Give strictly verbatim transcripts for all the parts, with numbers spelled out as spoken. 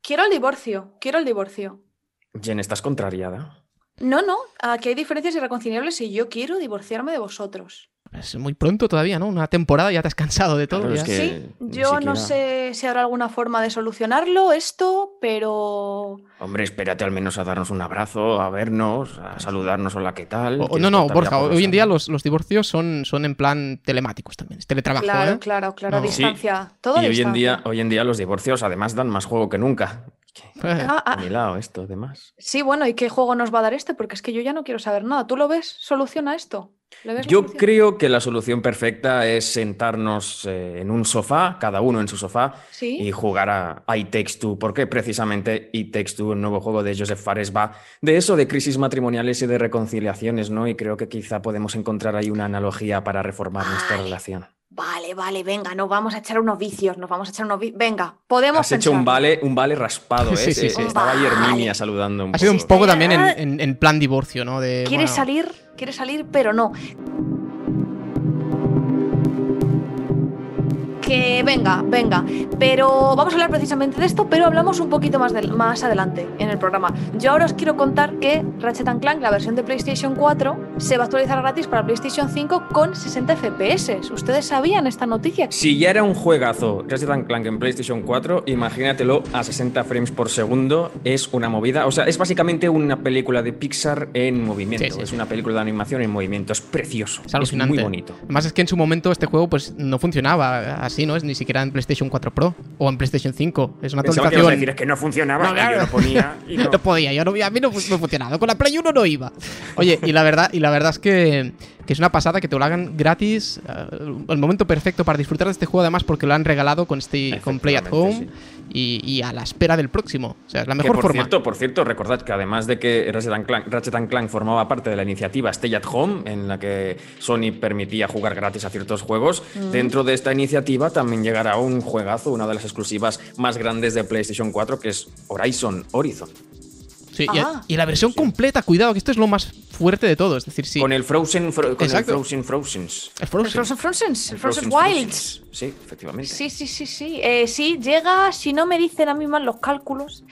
Quiero el divorcio, quiero el divorcio. Jen, ¿estás contrariada? No, no, aquí hay diferencias irreconciliables y yo quiero divorciarme de vosotros. Es muy pronto todavía, ¿no? Una temporada ya te has cansado de todo. Claro, ya. es que Sí, ni yo siquiera... no sé si habrá alguna forma de solucionarlo esto, pero... Hombre, espérate al menos a darnos un abrazo, a vernos, a saludarnos, hola, ¿qué tal? O- Que no, esto no, todavía Borja, por hoy en día saber. los, los divorcios son, son en plan telemáticos también, es teletrabajo, Claro, ¿eh? claro, claro, a No. distancia. Todo a Y hoy en, distancia. día, hoy en día los divorcios además dan más juego que nunca. Eh, Ah, ah, A mi lado esto, además. sí, bueno, ¿y qué juego nos va a dar este? Porque es que yo ya no quiero saber nada. ¿Tú lo ves? ¿Soluciona esto? ¿Le ves la Yo solución? creo que la solución perfecta es sentarnos eh, en un sofá, cada uno en su sofá, Sí. y jugar a, a It Takes Two, porque precisamente It Takes Two, el nuevo juego de Joseph Fares, va de eso, de crisis matrimoniales y de reconciliaciones, ¿no? Y creo que quizá podemos encontrar ahí una analogía para reformar nuestra Vale. relación. Vale, vale, venga, nos vamos a echar unos vicios, nos vamos a echar unos vicios. Venga, podemos Has hecho un pensarlo. vale, un vale raspado, ¿eh? Sí, sí, sí. Estaba ahí Vale. Herminia saludando un Ha sido un poco. poco también en, Ah. en- en plan divorcio, ¿no? De, Quiere bueno, salir, quiere salir, pero no. Que venga, venga. Pero vamos a hablar precisamente de esto, pero hablamos un poquito más, del- más adelante en el programa. Yo ahora os quiero contar que Ratchet and Clank, la versión de PlayStation cuatro, se va a actualizar gratis para PlayStation cinco con sesenta F P S. ¿Ustedes sabían esta noticia? Si ya era un juegazo Ratchet and Clank en PlayStation cuatro, imagínatelo a sesenta frames por segundo. Es una movida. O sea, es básicamente una película de Pixar en movimiento. Sí, sí, es sí. una película de animación en movimiento. Es precioso. Es alucinante. muy bonito. Además es que en su momento este juego pues no funcionaba así, ¿no? Es ni siquiera en PlayStation cuatro Pro o en PlayStation cinco. Es una Pensaba que ibas a actualización... decir es que no funcionaba, No, y claro. yo lo ponía y no. No podía, yo no, a mí no, no funcionaba. Con la Play uno no iba. Oye, y la verdad, y la verdad es que, que es una pasada que te lo hagan gratis. eh, el momento perfecto para disfrutar de este juego, además, porque lo han regalado con este con Play at Home Efectivamente, y, y a la espera del próximo. O sea, es la Que, mejor por forma. cierto, por cierto, recordad que además de que Ratchet and, Clank, Ratchet and Clank formaba parte de la iniciativa Stay at Home, en la que Sony permitía jugar gratis a ciertos juegos, dentro de esta iniciativa también llegará un juegazo, una de las exclusivas más grandes de PlayStation cuatro, que es Horizon Horizon. Sí, y, Ah. y la versión completa, cuidado, que esto es lo más fuerte de todo. Es decir, sí. Con el Frozen, Fro- con el Exacto. Frozen Frozens. el El Frozen. Frozen Frozens, el Frozen Frozen Wilds. Frozens. Sí, efectivamente. Sí, sí, sí, sí. Eh, sí, llega, si no me dicen a mí mal los cálculos,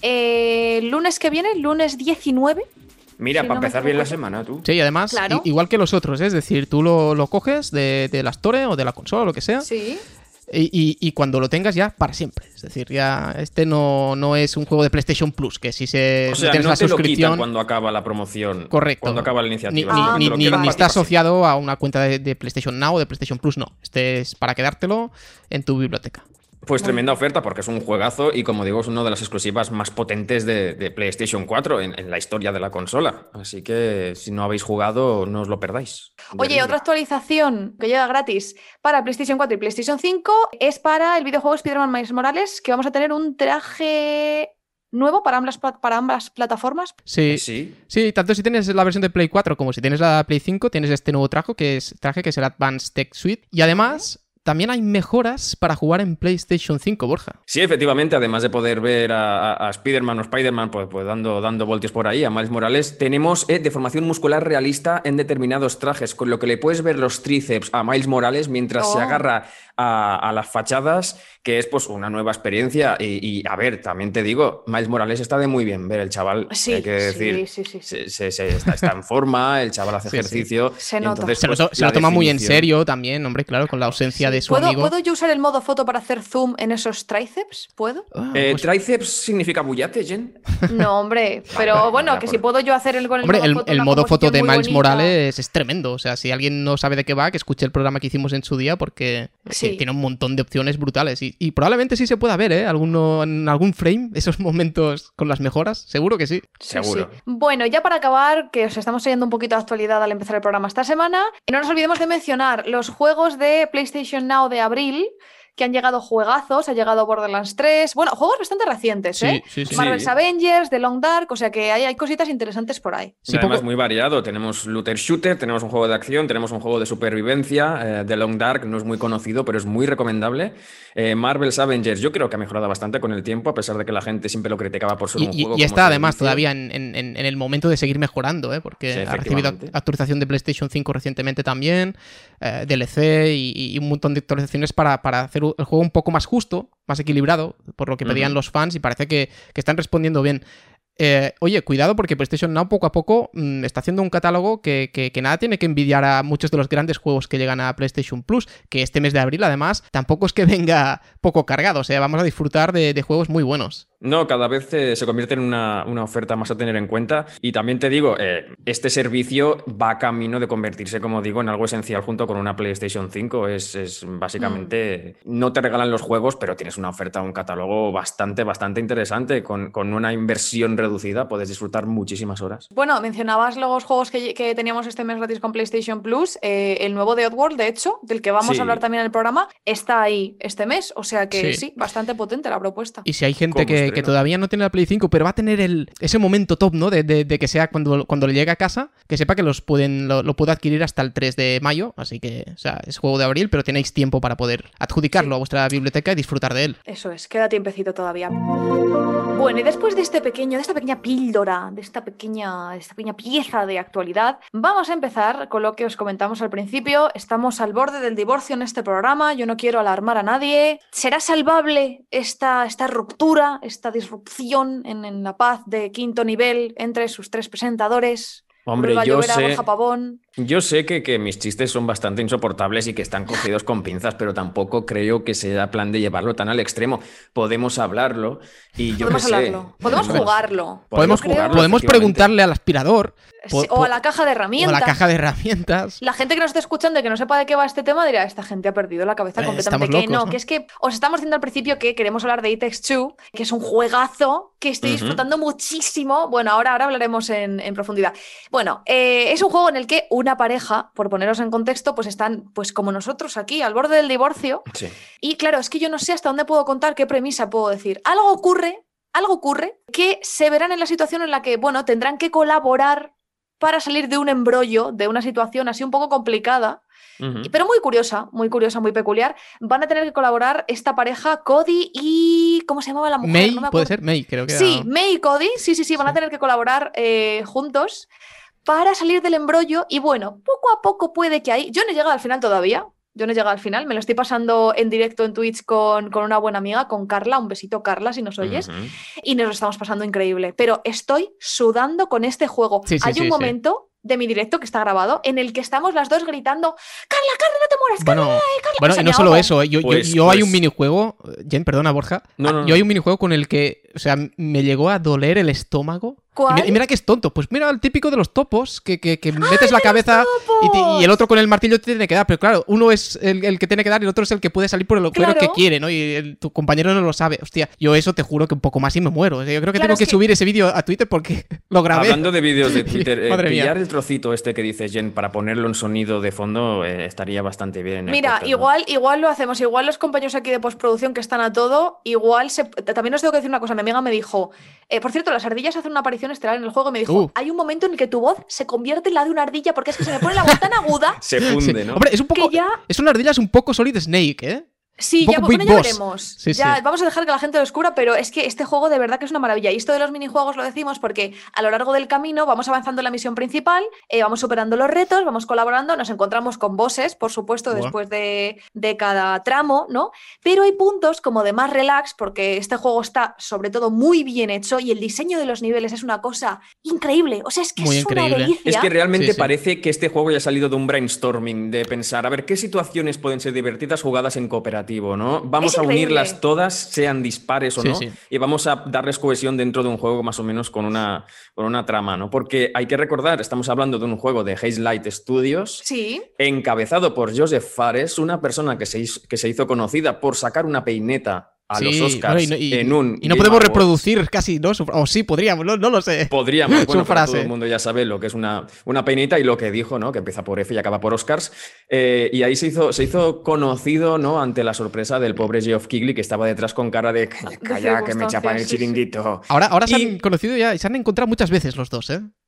eh, el lunes que viene, lunes diecinueve. Mira, Si para no me empezar bien la equivoco. semana, tú. Sí, y además, Claro. i- igual que los otros, ¿eh? Es decir, tú lo, lo coges de, de la Store o de la consola o lo que sea. Sí. Y, y- y cuando lo tengas ya para siempre. Es decir, ya este no, no es un juego de PlayStation Plus, que si se O si sea, tienes no la te lo suscripción. quitan cuando acaba la promoción. Correcto. Cuando acaba la Ni, iniciativa. ni- sino que ni- te lo ni- quedan ni para está siempre. asociado a una cuenta de, de PlayStation Now o de PlayStation Plus, no. Este es para quedártelo en tu biblioteca. Pues tremenda oferta porque es un juegazo y, como digo, es una de las exclusivas más potentes de, de PlayStation cuatro en, en la historia de la consola. Así que si no habéis jugado, no os lo perdáis. Oye, Terrible. otra actualización que llega gratis para PlayStation cuatro y PlayStation cinco es para el videojuego Spider-Man Miles Morales, que vamos a tener un traje nuevo para ambas, pla- para ambas plataformas. Sí, Sí. sí, tanto si tienes la versión de Play cuatro como si tienes la Play cinco, tienes este nuevo traje que es, traje que es el Advanced Tech Suite. Y además, también hay mejoras para jugar en PlayStation cinco, Borja. Sí, efectivamente, además de poder ver a, a- a Spider-Man o Spider-Man pues, pues dando, dando voltios por ahí, a Miles Morales, tenemos eh, deformación muscular realista en determinados trajes, con lo que le puedes ver los tríceps a Miles Morales mientras se Oh. agarra a, a las fachadas, que es pues una nueva experiencia. Y, y, a ver, también te digo, Miles Morales está de muy bien ver el chaval, Sí, hay que sí, decir, sí, sí, sí. se- se- se- está, está en forma, el chaval hace Sí, sí. ejercicio. Se y nota. entonces, Se lo, pues, to- se la lo toma muy en definición- serio también, hombre, claro, con la ausencia de su ¿Puedo, amigo. ¿Puedo yo usar el modo foto para hacer zoom en esos tríceps? ¿Puedo? Ah, Eh, pues- ¿Tríceps significa bullate, Jen? No, hombre, pero vale, bueno, ya, que por- si puedo yo hacer el con el Hombre, modo el, foto, el una modo foto de composición muy Miles bonita. Morales es tremendo. O sea, si alguien no sabe de qué va, que escuche el programa que hicimos en su día, porque eh, Sí. tiene un montón de opciones brutales. Y, y probablemente sí se pueda ver, ¿eh? Alguno, en algún frame, esos momentos con las mejoras. Seguro que sí. Sí, Seguro. sí. Bueno, ya para acabar, que os estamos trayendo un poquito de actualidad al empezar el programa esta semana, y no nos olvidemos de mencionar los juegos de PlayStation Now de abril, que han llegado juegazos, ha llegado Borderlands tres, bueno, juegos bastante recientes, ¿eh? Sí, sí, sí. Marvel's Sí. Avengers, The Long Dark, o sea que hay, hay cositas interesantes por ahí. Sí, Y además poco- muy variado. Tenemos looter shooter, tenemos un juego de acción, tenemos un juego de supervivencia. eh, The Long Dark no es muy conocido, pero es muy recomendable. Eh, Marvel's Avengers yo creo que ha mejorado bastante con el tiempo, a pesar de que la gente siempre lo criticaba por ser Y, un y- juego y como está además servicio. todavía en, en- en- en el momento de seguir mejorando, ¿eh? Porque Sí, ha recibido efectivamente. actualización de PlayStation cinco recientemente también, eh, D L C y, y un montón de actualizaciones para, para hacer el, el juego un poco más justo, más equilibrado, por lo que pedían uh-huh. los fans, y parece que, que están respondiendo bien. Eh, oye, cuidado porque PlayStation Now poco a poco mmm, está haciendo un catálogo que, que, que nada tiene que envidiar a muchos de los grandes juegos que llegan a PlayStation Plus, que este mes de abril además tampoco es que venga poco cargado, o sea, vamos a disfrutar de, de juegos muy buenos. No, cada vez eh, se convierte en una, una oferta más a tener en cuenta, y también te digo, eh, este servicio va camino de convertirse, como digo, en algo esencial junto con una PlayStation cinco. Es, es básicamente, mm. no te regalan los juegos, pero tienes una oferta, un catálogo bastante, bastante interesante, con, con una inversión reducida, puedes disfrutar muchísimas horas. Bueno, mencionabas los juegos que, que teníamos este mes gratis con PlayStation Plus, eh, el nuevo de Oddworld, de hecho, del que vamos sí. a hablar también en el programa, está ahí este mes, o sea que sí, sí bastante potente la propuesta. Y si hay gente que que todavía no tiene la Play cinco, pero va a tener el, ese momento top, ¿no? De, de, de que sea cuando, cuando le llegue a casa, que sepa que los pueden, lo, lo puede adquirir hasta el tres de mayo, así que, o sea, es juego de abril, pero tenéis tiempo para poder adjudicarlo sí. a vuestra biblioteca y disfrutar de él. Eso es, queda tiempecito todavía. Bueno, y después de este pequeño, de esta pequeña píldora, de esta pequeña, de esta pequeña pieza de actualidad, vamos a empezar con lo que os comentamos al principio. Estamos al borde del divorcio en este programa, yo no quiero alarmar a nadie. ¿Será salvable esta, esta ruptura, esta disrupción en, en la paz de quinto nivel entre sus tres presentadores? Hombre, yo sé, yo sé que, que mis chistes son bastante insoportables y que están cogidos con pinzas, pero tampoco creo que sea plan de llevarlo tan al extremo. Podemos hablarlo y yo Podemos qué hablarlo, sé. podemos jugarlo. Podemos, jugarlo, podemos preguntarle al aspirador. Sí, o a la caja de herramientas. O a la caja de herramientas. La gente que nos esté escuchando y que no sepa de qué va este tema dirá, esta gente ha perdido la cabeza eh, completamente. Que locos, no, ¿no? Que es que os estamos diciendo al principio que queremos hablar de It Takes Two, que es un juegazo que estoy uh-huh. disfrutando muchísimo. Bueno, ahora, ahora hablaremos en, en profundidad. Bueno, eh, es un juego en el que una pareja, por poneros en contexto, pues están pues como nosotros aquí, al borde del divorcio. Sí. Y claro, es que yo no sé hasta dónde puedo contar, qué premisa puedo decir. Algo ocurre, algo ocurre que se verán en la situación en la que, bueno, tendrán que colaborar para salir de un embrollo, de una situación así un poco complicada, uh-huh. pero muy curiosa, muy curiosa, muy peculiar. Van a tener que colaborar esta pareja, Cody y... ¿Cómo se llamaba la mujer? May, no me puede ser, May, creo que Sí, era... May y Cody, sí, sí, sí, van sí. a tener que colaborar eh, juntos para salir del embrollo y bueno, poco a poco puede que ahí... Yo no he llegado al final todavía, yo no he llegado al final, me lo estoy pasando en directo en Twitch con, con una buena amiga, con Carla, un besito Carla si nos oyes, uh-huh. y nos lo estamos pasando increíble, pero estoy sudando con este juego. Sí, sí, Hay sí, un sí. momento de mi directo que está grabado en el que estamos las dos gritando Carla, Carla, no te mueras, Carla, bueno, Carla. Bueno, o sea, y no solo eso, yo, pues, yo, yo pues... hay un minijuego, Jen, perdona Borja, no, no, yo no. hay un minijuego con el que, o sea, me llegó a doler el estómago. ¿Cuál? Y mira, y mira que es tonto, pues mira el típico de los topos, que, que, que ¡Ay, metes la cabeza y, te, y el otro con el martillo te tiene que dar, pero claro, uno es el, el que tiene que dar y el otro es el que puede salir por el agujero claro. que quiere, ¿no? Y el, tu compañero no lo sabe. Hostia, yo eso te juro que un poco más y me muero. O sea, yo creo que claro, tengo que, que subir ese vídeo a Twitter porque lo grabé. Hablando de vídeos de Twitter, eh, Madre pillar mía. el trocito este que dices, Jen, para ponerlo en sonido de fondo eh, estaría bastante bien. En el Mira, podcast, igual, ¿no? igual lo hacemos, igual los compañeros aquí de postproducción que están a todo, igual se... También os tengo que decir una cosa, mi amiga me dijo, eh, por cierto, las ardillas hacen una aparición estelar en el juego, me dijo, Uh. hay un momento en el que tu voz se convierte en la de una ardilla porque es que se me pone la voz tan aguda. Se funde, Sí. ¿no? Hombre, es un poco. Que ya- Es una ardilla, es un poco Solid Snake, ¿eh? Sí, Un ya, poco bueno, Big ya Boss. veremos. Sí, ya, sí. Vamos a dejar que la gente lo descubra, pero es que este juego de verdad que es una maravilla. Y esto de los minijuegos lo decimos porque a lo largo del camino vamos avanzando en la misión principal, eh, vamos superando los retos, vamos colaborando, nos encontramos con bosses, por supuesto, Buah. después de, de cada tramo, ¿no? Pero hay puntos como de más relax, porque este juego está sobre todo muy bien hecho y el diseño de los niveles es una cosa increíble. O sea, es que Muy es increíble. una delicia. Es que realmente Sí, sí. parece que este juego ya ha salido de un brainstorming, de pensar, a ver, ¿qué situaciones pueden ser divertidas jugadas en cooperativo, ¿no? Vamos Es a increíble. unirlas todas, sean dispares o Sí, no, sí. y vamos a darles cohesión dentro de un juego más o menos con una, con una trama, ¿no? Porque hay que recordar, estamos hablando de un juego de Hazelight Studios, Sí. encabezado por Joseph Fares, una persona que se hizo, que se hizo conocida por sacar una peineta a Sí, los Oscars bueno, y no- y- en un Y no Game podemos Awards. reproducir casi, ¿no? Su- O sí, podríamos, no, no lo sé. Podríamos, Su bueno, pero frase. todo el mundo ya sabe lo que es una, una peineta y lo que dijo, ¿no? Que empieza por F y acaba por Oscars. Eh, y ahí se hizo, se hizo conocido, ¿no? Ante la sorpresa del pobre Geoff Keighley, que estaba detrás con cara de calla, calla, que me chapan el circunstancias, sí, sí. chiringuito. Ahora, ahora se Y- han conocido ya y se han encontrado muchas veces los dos, ¿eh?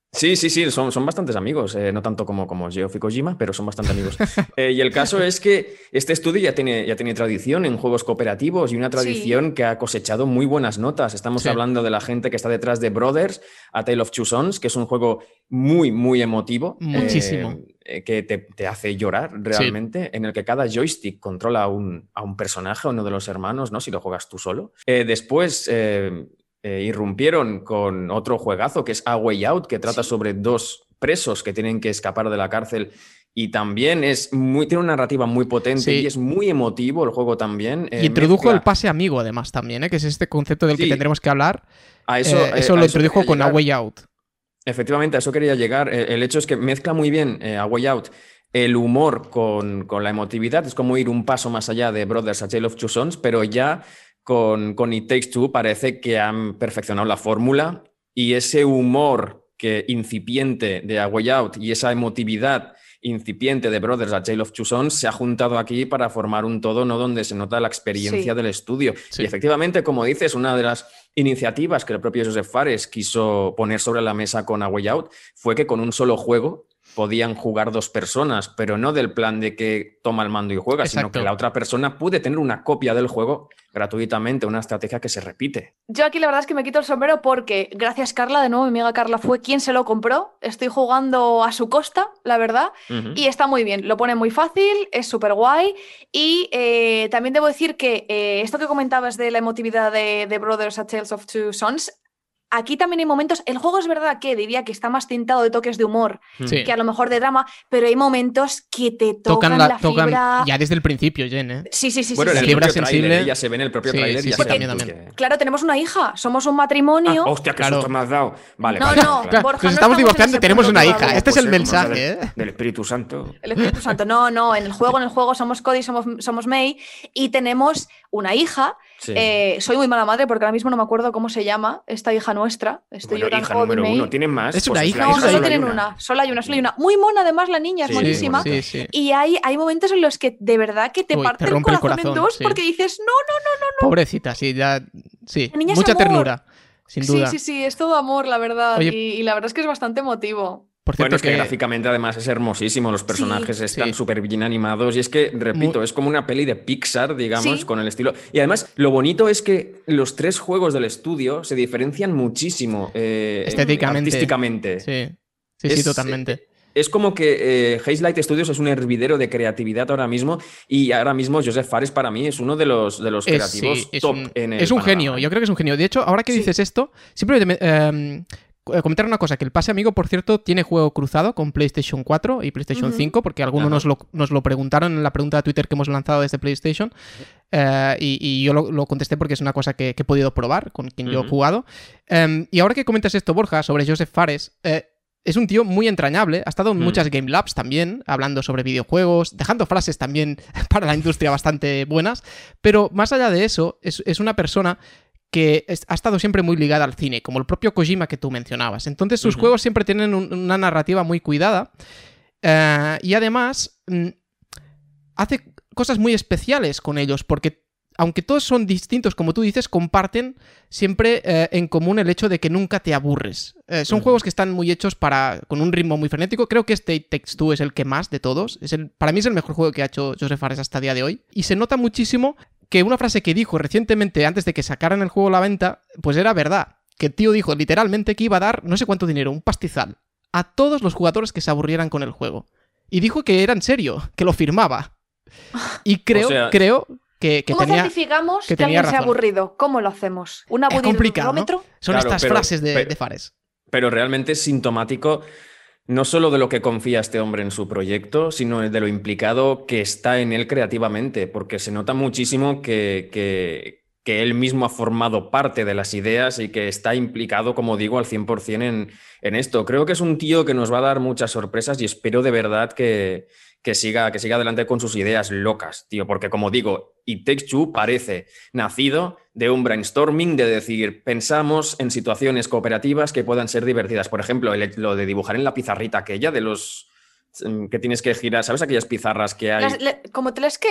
Sí, sí, sí, son, son bastantes amigos, eh, no tanto como, como Geoff y Kojima, pero son bastante amigos. Eh, y el caso es que este estudio ya tiene, ya tiene tradición en juegos cooperativos y una tradición Sí. que ha cosechado muy buenas notas. Estamos Sí. hablando de la gente que está detrás de Brothers, A Tale of Two Sons, que es un juego muy, muy emotivo. Muchísimo. eh, eh, que te, te hace llorar realmente, sí. En el que cada joystick controla a un, a un personaje, a uno de los hermanos, ¿no? Si lo juegas tú solo. Eh, después... Eh, Eh, irrumpieron con otro juegazo que es A Way Out, que trata sí. sobre dos presos que tienen que escapar de la cárcel y también es muy, tiene una narrativa muy potente sí. y es muy emotivo el juego también. Eh, y introdujo mezcla... el pase amigo además también, ¿eh? Que es este concepto del sí. que tendremos que hablar. A eso, eh, eso eh, lo a introdujo eso con llegar. A Way Out. Efectivamente, a eso quería llegar. Eh, el hecho es que mezcla muy bien eh, A Way Out el humor con, con la emotividad. Es como ir un paso más allá de Brothers, A Tale of Two Sons, pero ya... Con, con It Takes Two parece que han perfeccionado la fórmula y ese humor que incipiente de A Way Out y esa emotividad incipiente de Brothers, A Tale of Two Sons se ha juntado aquí para formar un todo, ¿no? Donde se nota la experiencia sí. del estudio. Sí. Y efectivamente, como dices, una de las iniciativas que el propio Joseph Fares quiso poner sobre la mesa con A Way Out fue que con un solo juego podían jugar dos personas, pero no del plan de que toma el mando y juega, Exacto. sino que la otra persona puede tener una copia del juego gratuitamente, una estrategia que se repite. Yo aquí la verdad es que me quito el sombrero porque gracias Carla, de nuevo mi amiga Carla fue quien se lo compró, estoy jugando a su costa, la verdad, uh-huh. y está muy bien, lo pone muy fácil, es súper guay y eh, también debo decir que eh, esto que comentabas de la emotividad de, de Brothers, A Tale of Two Sons, aquí también hay momentos, el juego es verdad que diría que está más tintado de toques de humor sí. que a lo mejor de drama, pero hay momentos que te tocan, tocan la, la tocan fibra... Ya desde el principio, Jen, ¿eh? Sí, sí, sí. Bueno, sí, en el sí. propio sensible... tráiler, ya se ve en el propio sí, tráiler. Sí, ya sí, se también, ve también. que... Claro, tenemos una hija, somos un matrimonio... Ah, hostia, qué claro. susto me has dado. Vale, no, vale. no, claro. Borja, Nos no estamos divorciando y tenemos una hija. todavía. Este es el Pues mensaje, del, ¿eh? Del Espíritu Santo. El Espíritu Santo. No, no, en el juego, en el juego somos Cody, somos, somos May y tenemos una hija. Sí. Eh, soy muy mala madre porque ahora mismo no me acuerdo cómo se llama esta hija nuestra. Estoy bueno, hija número May. uno. ¿Tienen más? Es una pues hija. No, hija solo solo tienen una. una. Solo hay una, solo hay una. Muy mona además la niña, sí, es monísima. Sí, sí. Y hay, hay momentos en los que de verdad que te Uy, parte te rompe el corazón, el corazón en dos sí. porque dices, no, no, no, no, no. Pobrecita, sí, ya... Sí, la niña mucha es amor. ternura, sin duda. Sí, sí, sí, es todo amor, la verdad. Oye, y, y la verdad es que es bastante emotivo. Por cierto bueno, es que, que gráficamente además es hermosísimo, los personajes sí, están sí. súper bien animados y es que, repito, Muy... es como una peli de Pixar, digamos, sí. con el estilo. Y además, lo bonito es que los tres juegos del estudio se diferencian muchísimo eh, estéticamente. Artísticamente. Sí, sí, es, sí, totalmente. Es como que eh, Hazelight Studios es un hervidero de creatividad ahora mismo y ahora mismo Joseph Fares para mí es uno de los, de los es, creativos sí, es top un, en el Es un panorama. genio, yo creo que es un genio. De hecho, ahora que sí. dices esto, simplemente... Eh, comentar una cosa, que el pase amigo, por cierto, tiene juego cruzado con PlayStation cuatro y PlayStation uh-huh. cinco, porque algunos nos lo, nos lo preguntaron en la pregunta de Twitter que hemos lanzado desde PlayStation, uh, y, y yo lo, lo contesté porque es una cosa que, que he podido probar con quien uh-huh. yo he jugado. Um, y ahora que comentas esto, Borja, sobre Joseph Fares, eh, es un tío muy entrañable, ha estado en mm. muchas Game Labs también, hablando sobre videojuegos, dejando frases también para la industria bastante buenas, pero más allá de eso, es, es una persona que es, ha estado siempre muy ligada al cine, como el propio Kojima que tú mencionabas. Entonces sus uh-huh. juegos siempre tienen un, una narrativa muy cuidada uh, y además mm, hace cosas muy especiales con ellos, porque aunque todos son distintos, como tú dices, comparten siempre eh, en común el hecho de que nunca te aburres. Eh, son uh-huh. juegos que están muy hechos para con un ritmo muy frenético. Creo que este It Takes Two es el que más de todos. Es el, para mí es el mejor juego que ha hecho Joseph Fares hasta el día de hoy. Y se nota muchísimo que una frase que dijo recientemente antes de que sacaran el juego a la venta, pues era verdad. Que el tío dijo literalmente que iba a dar no sé cuánto dinero, un pastizal, a todos los jugadores que se aburrieran con el juego. Y dijo que era en serio, que lo firmaba. Y creo, o sea... creo... Que, que ¿Cómo tenía, certificamos que, que alguien razón. se ha aburrido? ¿Cómo lo hacemos? ¿Un aburridómetro? ¿No? Son claro, estas pero, frases de, pero, de Fares. Pero realmente es sintomático no solo de lo que confía este hombre en su proyecto, sino de lo implicado que está en él creativamente, porque se nota muchísimo que, que, que él mismo ha formado parte de las ideas y que está implicado, como digo, al cien por ciento en, en esto. Creo que es un tío que nos va a dar muchas sorpresas y espero de verdad que... Que siga, que siga adelante con sus ideas locas, tío, porque como digo, It Takes Two parece nacido de un brainstorming de decir, pensamos en situaciones cooperativas que puedan ser divertidas. Por ejemplo, el, lo de dibujar en la pizarrita aquella de los que tienes que girar, ¿sabes aquellas pizarras que hay? Las, le, ¿Como telesketch?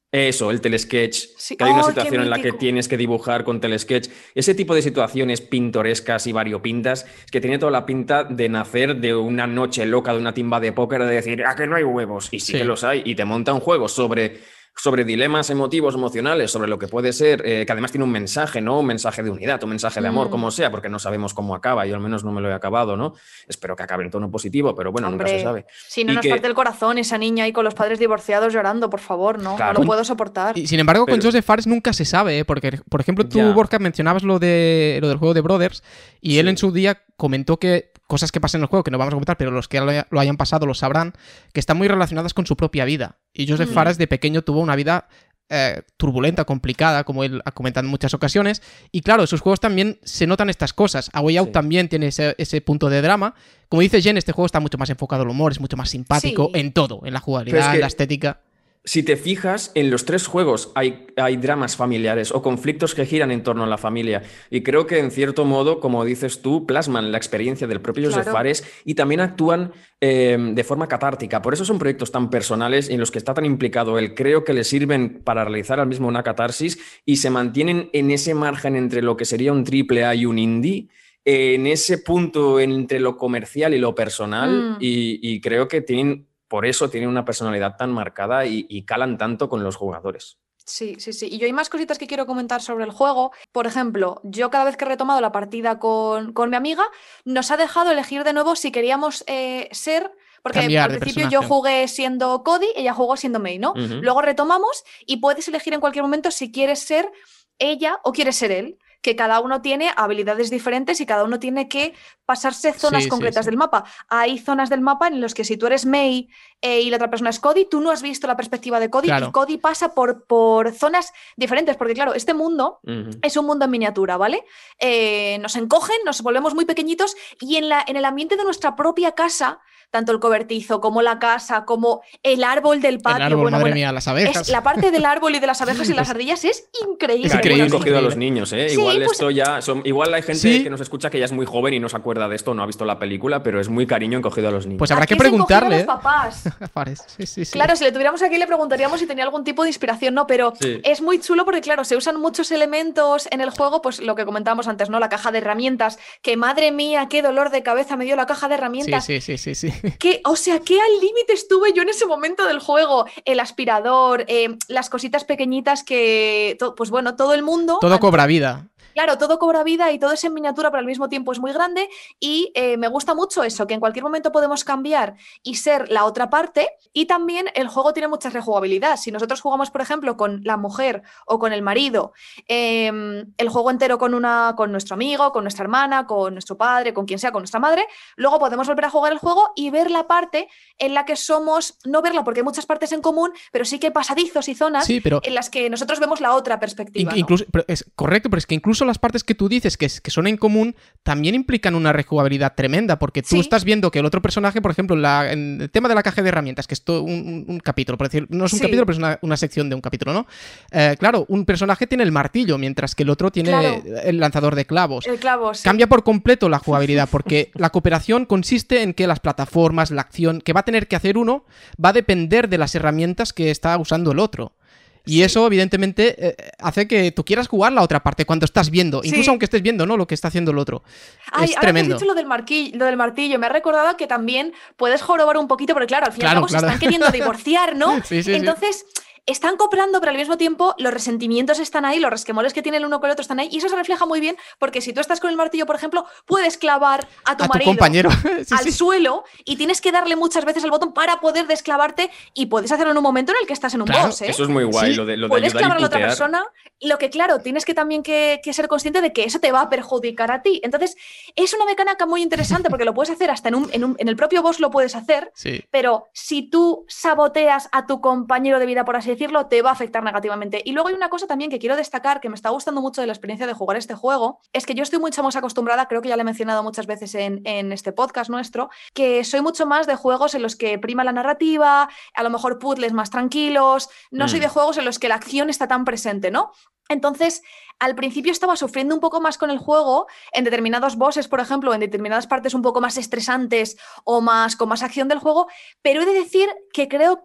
Eso, el telesketch, Sí. que hay una ¡Oh, qué situación en la que mítico! tienes que dibujar con telesketch. Ese tipo de situaciones pintorescas y variopintas, es que tiene toda la pinta de nacer de una noche loca de una timba de póker, de decir, ¿a que no hay huevos? Y sí, Sí. que los hay, y te monta un juego sobre, sobre dilemas emotivos, emocionales, sobre lo que puede ser, eh, que además tiene un mensaje, ¿no? Un mensaje de unidad, un mensaje de amor, Mm. como sea, porque no sabemos cómo acaba, yo al menos no me lo he acabado, ¿no? Espero que acabe en tono positivo, pero bueno, nunca se Hombre, sabe. si no Y nos que, parte el corazón esa niña ahí con los padres divorciados llorando, por favor, no, Claro. no lo puedo soportar. Y sin embargo, con Pero- Joseph Fares nunca se sabe, ¿eh? Porque, por ejemplo, tú, Ya. Borja, mencionabas lo, de, lo del juego de Brothers, y él Sí. en su día comentó que cosas que pasan en el juego, que no vamos a comentar, pero los que lo, haya- lo hayan pasado lo sabrán, que están muy relacionadas con su propia vida. Y Joseph Mm. Fares de pequeño tuvo una vida eh, turbulenta, complicada, como él ha comentado en muchas ocasiones. Y claro, en sus juegos también se notan estas cosas. A Way Out Sí. también tiene ese, ese punto de drama. Como dice Jen, este juego está mucho más enfocado al humor, es mucho más simpático Sí. en todo, en la Pero jugabilidad, es que- en la estética. Si te fijas, en los tres juegos hay, hay dramas familiares o conflictos que giran en torno a la familia. Y creo que, en cierto modo, como dices tú, plasman la experiencia del propio Joseph Claro. Fares y también actúan eh, de forma catártica. Por eso son proyectos tan personales en los que está tan implicado él. Creo que le sirven para realizar al mismo una catarsis y se mantienen en ese margen entre lo que sería un triple A y un indie, en ese punto entre lo comercial y lo personal. Mm. Y, y creo que tienen... Por eso tienen una personalidad tan marcada y, y calan tanto con los jugadores. Sí, sí, sí. Y yo hay más cositas que quiero comentar sobre el juego. Por ejemplo, yo cada vez que he retomado la partida con, con mi amiga, nos ha dejado elegir de nuevo si queríamos eh, ser... Porque Cambiar al de principio yo personaje. jugué siendo Cody, ella jugó siendo May, ¿no? Ujú. Luego retomamos y puedes elegir en cualquier momento si quieres ser ella o quieres ser él. Que cada uno tiene habilidades diferentes y cada uno tiene que pasarse zonas Sí, sí, concretas sí. del mapa. Hay zonas del mapa en los que si tú eres May eh, y la otra persona es Cody, tú no has visto la perspectiva de Cody Claro. y Cody pasa por, por zonas diferentes, porque claro, este mundo Ujú. es un mundo en miniatura, ¿vale? Eh, nos encogen, nos volvemos muy pequeñitos y en, la, en el ambiente de nuestra propia casa, tanto el cobertizo como la casa, como el árbol del patio, El árbol, bueno, madre bueno, mía, las abejas. es, la parte del árbol y de las abejas y las Es- ardillas es increíble. Es Claro, increíble, han cogido a los increíble. niños, ¿eh? Sí, Igual pues- esto ya son, igual hay gente Sí. que nos escucha que ya es muy joven y no se acuerda de esto, no ha visto la película, pero es muy cariño han cogido a los niños. Pues habrá Aquí que se encogen a preguntarle. los ¿eh? papás. a Fares. Sí, sí, sí. Claro, si le tuviéramos aquí le preguntaríamos si tenía algún tipo de inspiración, ¿no? Pero Sí. es muy chulo porque, claro, se usan muchos elementos en el juego, pues lo que comentábamos antes, ¿no? La caja de herramientas, que madre mía, qué dolor de cabeza me dio la caja de Sí, herramientas. sí, sí, sí, sí. Que, o sea, qué al límite estuve yo en ese momento del juego. El aspirador, eh, las cositas pequeñitas que, to- pues bueno, todo el mundo... Todo cobra vida. Claro, todo cobra vida y todo es en miniatura, pero al mismo tiempo es muy grande y eh, me gusta mucho eso, que en cualquier momento podemos cambiar y ser la otra parte y también el juego tiene mucha rejugabilidad. Si nosotros jugamos, por ejemplo, con la mujer o con el marido, eh, el juego entero con, una, con nuestro amigo, con nuestra hermana, con nuestro padre, con quien sea, con nuestra madre, luego podemos volver a jugar el juego y ver la parte en la que somos, no verla porque hay muchas partes en común, pero sí que hay pasadizos y zonas Sí, pero en las que nosotros vemos la otra perspectiva. In- ¿no? incluso, pero es correcto, pero es que incluso las partes que tú dices que, es- que son en común también implican una rejugabilidad tremenda, porque tú Sí. estás viendo que el otro personaje, por ejemplo, la- en el tema de la caja de herramientas, que es todo un, un- un capítulo, por decir, no es un Sí. capítulo, pero es una, una sección de un capítulo, ¿no? Eh, claro, un personaje tiene el martillo, mientras que el otro tiene Claro. el lanzador de clavos. El clavo, sí. Cambia por completo la jugabilidad, porque la cooperación consiste en que las plataformas, la acción que va a tener que hacer uno, va a depender de las herramientas que está usando el otro. Y Sí. eso, evidentemente, eh, hace que tú quieras jugar la otra parte cuando estás viendo, incluso Sí. aunque estés viendo, ¿no? Lo que está haciendo el otro. Ay, es ahora tremendo. que has dicho lo del, marquillo, lo del martillo, me ha recordado que también puedes jorobar un poquito, porque claro, al fin y al Claro, cabo claro. se están queriendo divorciar, ¿no? Sí, sí, sí. Entonces, están cooperando, pero al mismo tiempo los resentimientos están ahí, los resquemores que tiene el uno con el otro están ahí, y eso se refleja muy bien, porque si tú estás con el martillo, por ejemplo, puedes clavar a tu A tu marido compañero. Sí, al sí. suelo y tienes que darle muchas veces al botón para poder desclavarte y puedes hacerlo en un momento en el que estás en un Claro, boss, ¿eh? Eso es muy guay, Sí. lo de, lo de Puedes ayudar y clavar a la otra putear. persona. Lo que, claro, tienes que también que, que ser consciente de que eso te va a perjudicar a ti. Entonces, es una mecánica muy interesante porque lo puedes hacer hasta en, un, en, un, en el propio boss lo puedes hacer, Sí. pero si tú saboteas a tu compañero de vida, por así decirlo, te va a afectar negativamente. Y luego hay una cosa también que quiero destacar, que me está gustando mucho de la experiencia de jugar este juego, es que yo estoy mucho más acostumbrada, creo que ya lo he mencionado muchas veces en, en este podcast nuestro, que soy mucho más de juegos en los que prima la narrativa, a lo mejor puzzles más tranquilos, no Mm. soy de juegos en los que la acción está tan presente, ¿no? Entonces, al principio estaba sufriendo un poco más con el juego, en determinados bosses, por ejemplo, en determinadas partes un poco más estresantes o más con más acción del juego, pero he de decir que creo que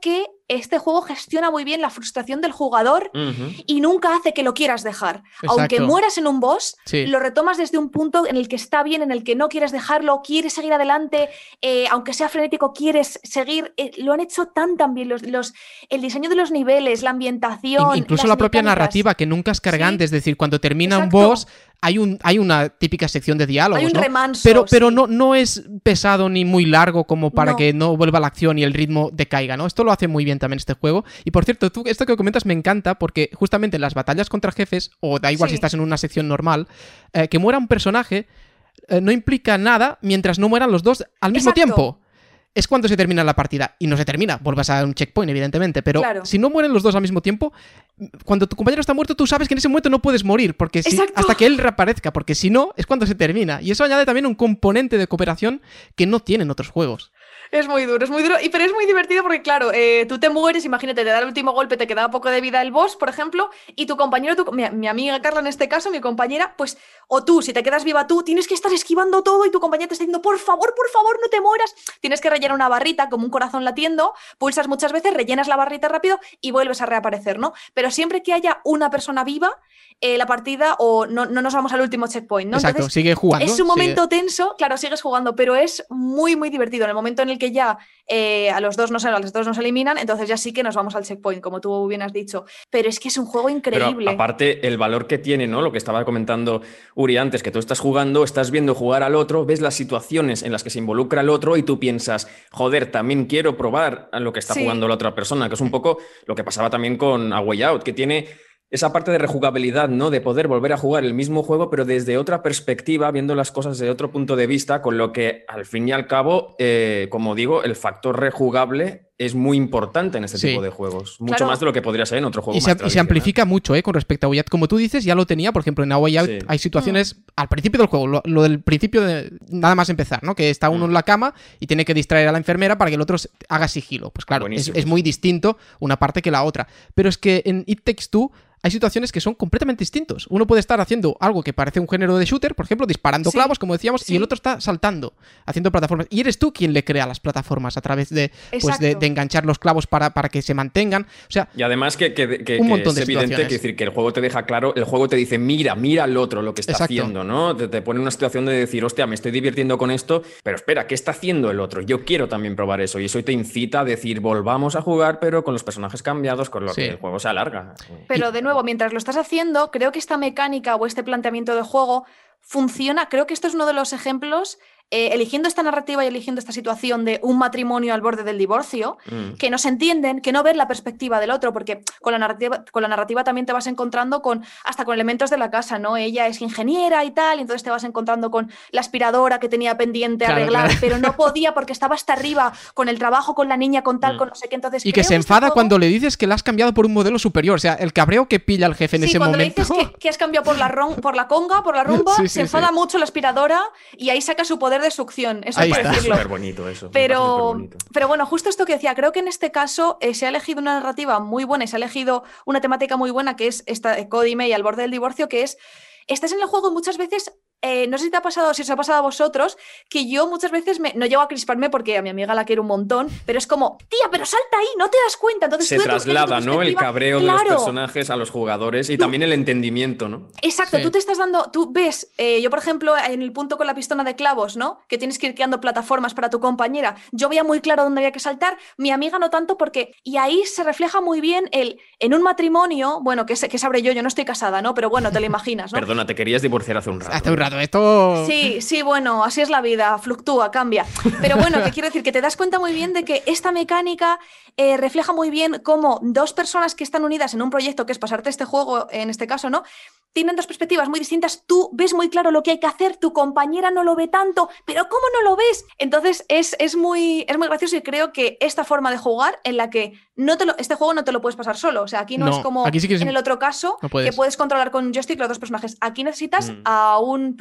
este juego gestiona muy bien la frustración del jugador uh-huh. y nunca hace que lo quieras dejar. Exacto. Aunque mueras en un boss, sí. lo retomas desde un punto en el que está bien, en el que no quieres dejarlo, quieres seguir adelante, eh, aunque sea frenético, quieres seguir. Eh, lo han hecho tan, tan bien. Los, los, el diseño de los niveles, la ambientación. Incluso la propia mecánicas. narrativa, que nunca es cargante. Sí. Es decir, cuando termina Exacto. un boss, hay, un, hay una típica sección de diálogos. Hay un ¿no? remanso. Pero, pero sí. no, no es pesado ni muy largo como para no. que no vuelva la acción y el ritmo decaiga, ¿no? Esto lo hace muy bien también este juego. Y por cierto, tú, esto que comentas me encanta porque justamente en las batallas contra jefes, o da igual sí. si estás en una sección normal, eh, que muera un personaje eh, no implica nada mientras no mueran los dos al mismo Exacto. tiempo. Es cuando se termina la partida. Y no se termina, vuelvas a un checkpoint, evidentemente. Pero claro. si no mueren los dos al mismo tiempo, cuando tu compañero está muerto, tú sabes que en ese momento no puedes morir, porque si, hasta que él reaparezca, porque si no, es cuando se termina. Y eso añade también un componente de cooperación que no tienen otros juegos. Es muy duro, es muy duro, y, pero es muy divertido porque, claro, eh, tú te mueres, imagínate, te da el último golpe, te queda poco de vida el boss, por ejemplo, y tu compañero, tu, mi, mi amiga Carla en este caso, mi compañera, pues, o tú, si te quedas viva tú, tienes que estar esquivando todo y tu compañera te está diciendo, por favor, por favor, no te mueras. Tienes que rellenar una barrita como un corazón latiendo, pulsas muchas veces, rellenas la barrita rápido y vuelves a reaparecer, ¿no? Pero siempre que haya una persona viva, eh, la partida, o no, no nos vamos al último checkpoint, ¿no? Exacto, Entonces, sigue jugando. Es un momento sigue... tenso, claro, sigues jugando, pero es muy, muy divertido. En el momento en el que ya eh, a los dos nos, a los dos nos eliminan, entonces ya sí que nos vamos al checkpoint, como tú bien has dicho. Pero es que es un juego increíble. Pero aparte, el valor que tiene, ¿no? Lo que estaba comentando Uri antes, que tú estás jugando, estás viendo jugar al otro, ves las situaciones en las que se involucra el otro y tú piensas, joder, también quiero probar a lo que está sí. jugando la otra persona, que es un poco lo que pasaba también con A Way Out, que tiene esa parte de rejugabilidad, ¿no? De poder volver a jugar el mismo juego, pero desde otra perspectiva, viendo las cosas desde otro punto de vista, con lo que, al fin y al cabo, eh, como digo, el factor rejugable es muy importante en este sí. tipo de juegos. Mucho claro. más de lo que podría ser en otro juego y más se, y se amplifica mucho, ¿eh? Con respecto a Way Out. Como tú dices, ya lo tenía, por ejemplo, en A Way Out sí. hay situaciones, mm. al principio del juego, lo, lo del principio de nada más empezar, ¿no? Que está uno mm. en la cama y tiene que distraer a la enfermera para que el otro haga sigilo. Pues claro, es, es muy distinto una parte que la otra. Pero es que en It Takes Two hay situaciones que son completamente distintos. Uno puede estar haciendo algo que parece un género de shooter, por ejemplo, disparando sí, clavos, como decíamos, sí. y el otro está saltando, haciendo plataformas. Y eres tú quien le crea las plataformas a través de, pues de, de enganchar los clavos para, para que se mantengan. O sea, y además que, que, que, un que montón es de evidente que, decir, que el juego te deja claro, el juego te dice, mira, mira al otro lo que está Exacto. haciendo, ¿no? Te, te pone en una situación de decir, hostia, me estoy divirtiendo con esto, pero espera, ¿qué está haciendo el otro? Yo quiero también probar eso. Y eso te incita a decir, volvamos a jugar, pero con los personajes cambiados, con lo sí. que el juego se alarga. Pero de nuevo, mientras lo estás haciendo, creo que esta mecánica o este planteamiento de juego funciona. Creo que esto es uno de los ejemplos, eh, eligiendo esta narrativa y eligiendo esta situación de un matrimonio al borde del divorcio, mm. que no se entienden, que no ven la perspectiva del otro, porque con la narrativa, con la narrativa también te vas encontrando con hasta con elementos de la casa, ¿no? Ella es ingeniera y tal, y entonces te vas encontrando con la aspiradora que tenía pendiente claro, arreglar, claro. pero no podía porque estaba hasta arriba con el trabajo, con la niña, con tal, mm. con no sé qué. Entonces, y que se enfada que este juego... cuando le dices que la has cambiado por un modelo superior, o sea, el cabreo que pilla el jefe en sí, ese momento. momento. Sí, cuando le dices que, que has cambiado por la, ron, por la conga, por la rumba, sí, sí, se enfada sí. mucho la aspiradora y ahí saca su poder de succión. Eso ahí está. Es súper bonito eso. Pero, bonito. pero bueno, justo esto que decía, creo que en este caso eh, se ha elegido una narrativa muy buena y se ha elegido una temática muy buena, que es esta de Cody May al borde del divorcio, que es, estás en el juego muchas veces... Eh, no sé si te ha pasado, si os ha pasado a vosotros, que yo muchas veces me, no llego a crisparme porque a mi amiga la quiero un montón, pero es como, tía, pero salta ahí, no te das cuenta. Entonces, se traslada, ¿no? El cabreo claro. de los personajes a los jugadores y tú, también el entendimiento, ¿no? Exacto, sí. tú te estás dando, tú ves, eh, yo por ejemplo, en el punto con la pistola de clavos, ¿no? Que tienes que ir creando plataformas para tu compañera. Yo veía muy claro dónde había que saltar, mi amiga no tanto porque, y ahí se refleja muy bien el, en un matrimonio, bueno, que, que sabré yo, yo no estoy casada, ¿no? Pero bueno, te lo imaginas, ¿no? Perdona, te querías divorciar hace un rato. Hace un rato, esto... Sí. Sí, sí, bueno, así es la vida, fluctúa, cambia. Pero bueno, que quiero decir que te das cuenta muy bien de que esta mecánica eh, refleja muy bien cómo dos personas que están unidas en un proyecto que es pasarte este juego, en este caso, ¿no? Tienen dos perspectivas muy distintas, tú ves muy claro lo que hay que hacer, tu compañera no lo ve tanto, pero ¿cómo no lo ves? Entonces es, es, muy, es muy gracioso y creo que esta forma de jugar en la que no te lo, este juego no te lo puedes pasar solo, o sea, aquí no, no es como sí que es, en el otro caso, no puedes. Que puedes controlar con un joystick los dos personajes, aquí necesitas mm. a un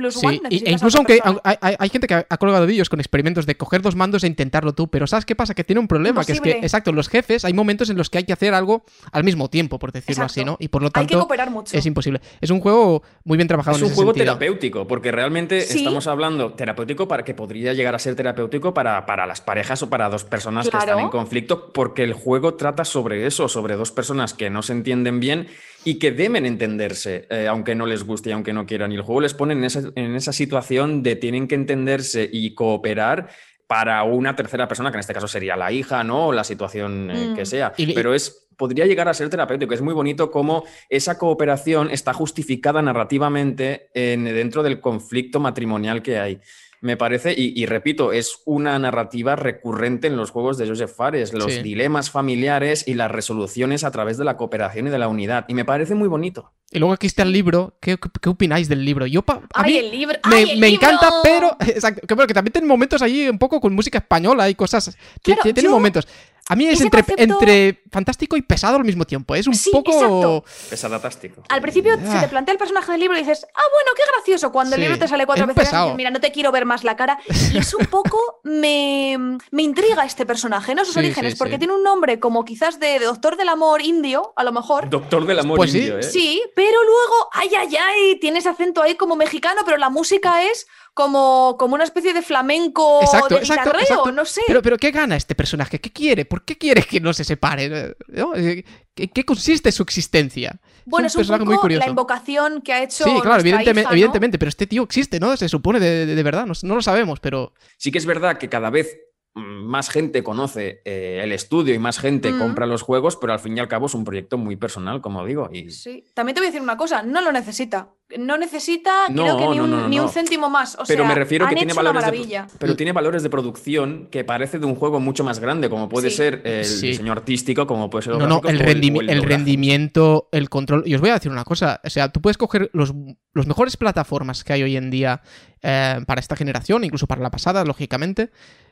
plus Sí, one y- necesitas e incluso a otra aunque persona. hay, hay- hay gente que ha ha colgado vídeos con experimentos de coger dos mandos e intentarlo tú, pero ¿sabes qué pasa? Que tiene un problema, que es que, Imposible. exacto, los jefes hay momentos en los que hay que hacer algo al mismo tiempo, por decirlo Exacto. así, ¿no? Y por lo Hay que tanto cooperar mucho. es imposible. Es un juego muy bien trabajado Es en un ese juego sentido. terapéutico, porque realmente Sí. estamos hablando terapéutico para que podría llegar a ser terapéutico para, para las parejas o para dos personas que Claro. están en conflicto, porque el juego trata sobre eso, sobre dos personas que no se entienden bien y que deben entenderse, eh, aunque no les guste y aunque no quieran. Y el juego les pone en esa, en esa situación de tienen que entenderse y cooperar para una tercera persona, que en este caso sería la hija, ¿no? O la situación eh, Mm. que sea. Y- Pero es, podría llegar a ser terapéutico. Es muy bonito cómo esa cooperación está justificada narrativamente en, dentro del conflicto matrimonial que hay. Me parece, y, y repito, es una narrativa recurrente en los juegos de Joseph Fares, los Sí. dilemas familiares y las resoluciones a través de la cooperación y de la unidad. Y me parece muy bonito. Y luego aquí está el libro. ¿Qué, qué- qué opináis del libro? Yo, pa- a ¡Ay, mí el libro! me, ¡Ay, el me libro! encanta, pero. Exacto, que, bueno, que también tiene momentos allí un poco con música española y cosas. Ti- Claro, ti- tiene yo- momentos. A mí es ese entre, concepto- entre fantástico y pesado al mismo tiempo. Es un Sí, poco. exacto. Pesadatástico. Al principio se Ah. te plantea el personaje del libro y dices, ah, bueno, qué gracioso. Cuando Sí, el libro te sale cuatro es veces, pesado. dices, mira, no te quiero ver más la cara. Y es un poco, me, me intriga este personaje, ¿no? Sus Sí, orígenes, sí, porque sí. tiene un nombre como quizás de, de Doctor del Amor indio, a lo mejor. Doctor del amor Pues sí. indio, ¿eh? Sí, pero luego, ay, ay, ay, tiene ese acento ahí como mexicano, pero la música es como, como una especie de flamenco Exacto, de exacto, guitarreo, exacto. no sé. Pero, pero ¿qué gana este personaje? ¿Qué quiere? ¿Por qué quiere que no se separe? ¿No? ¿En qué consiste su existencia? Bueno, es un, personaje poco muy curioso. la invocación que ha hecho Sí, claro, nuestra evidentemente, hija, ¿no? evidentemente, pero este tío existe, ¿no? Se supone de, de- de verdad, no, no lo sabemos, pero Sí que es verdad que cada vez mm, más gente conoce eh, el estudio y más gente Mm. compra los juegos, pero al fin y al cabo es un proyecto muy personal, como digo. Y Sí, también te voy a decir una cosa, no lo necesita. No necesita, No, creo que ni, no, un, no, no, ni un no. céntimo más. O pero sea, me refiero han que tiene hecho una valores de, maravilla. pero tiene valores de producción que parece de un juego mucho más grande, como puede Sí. ser el Sí. diseño artístico, como puede ser no, no, gráficos el, o rendimi- o el doblaje. rendimiento, el control. Y os voy a decir una cosa, o sea, tú puedes coger los, los mejores plataformas que hay hoy en día eh, para esta generación, incluso para la pasada, lógicamente,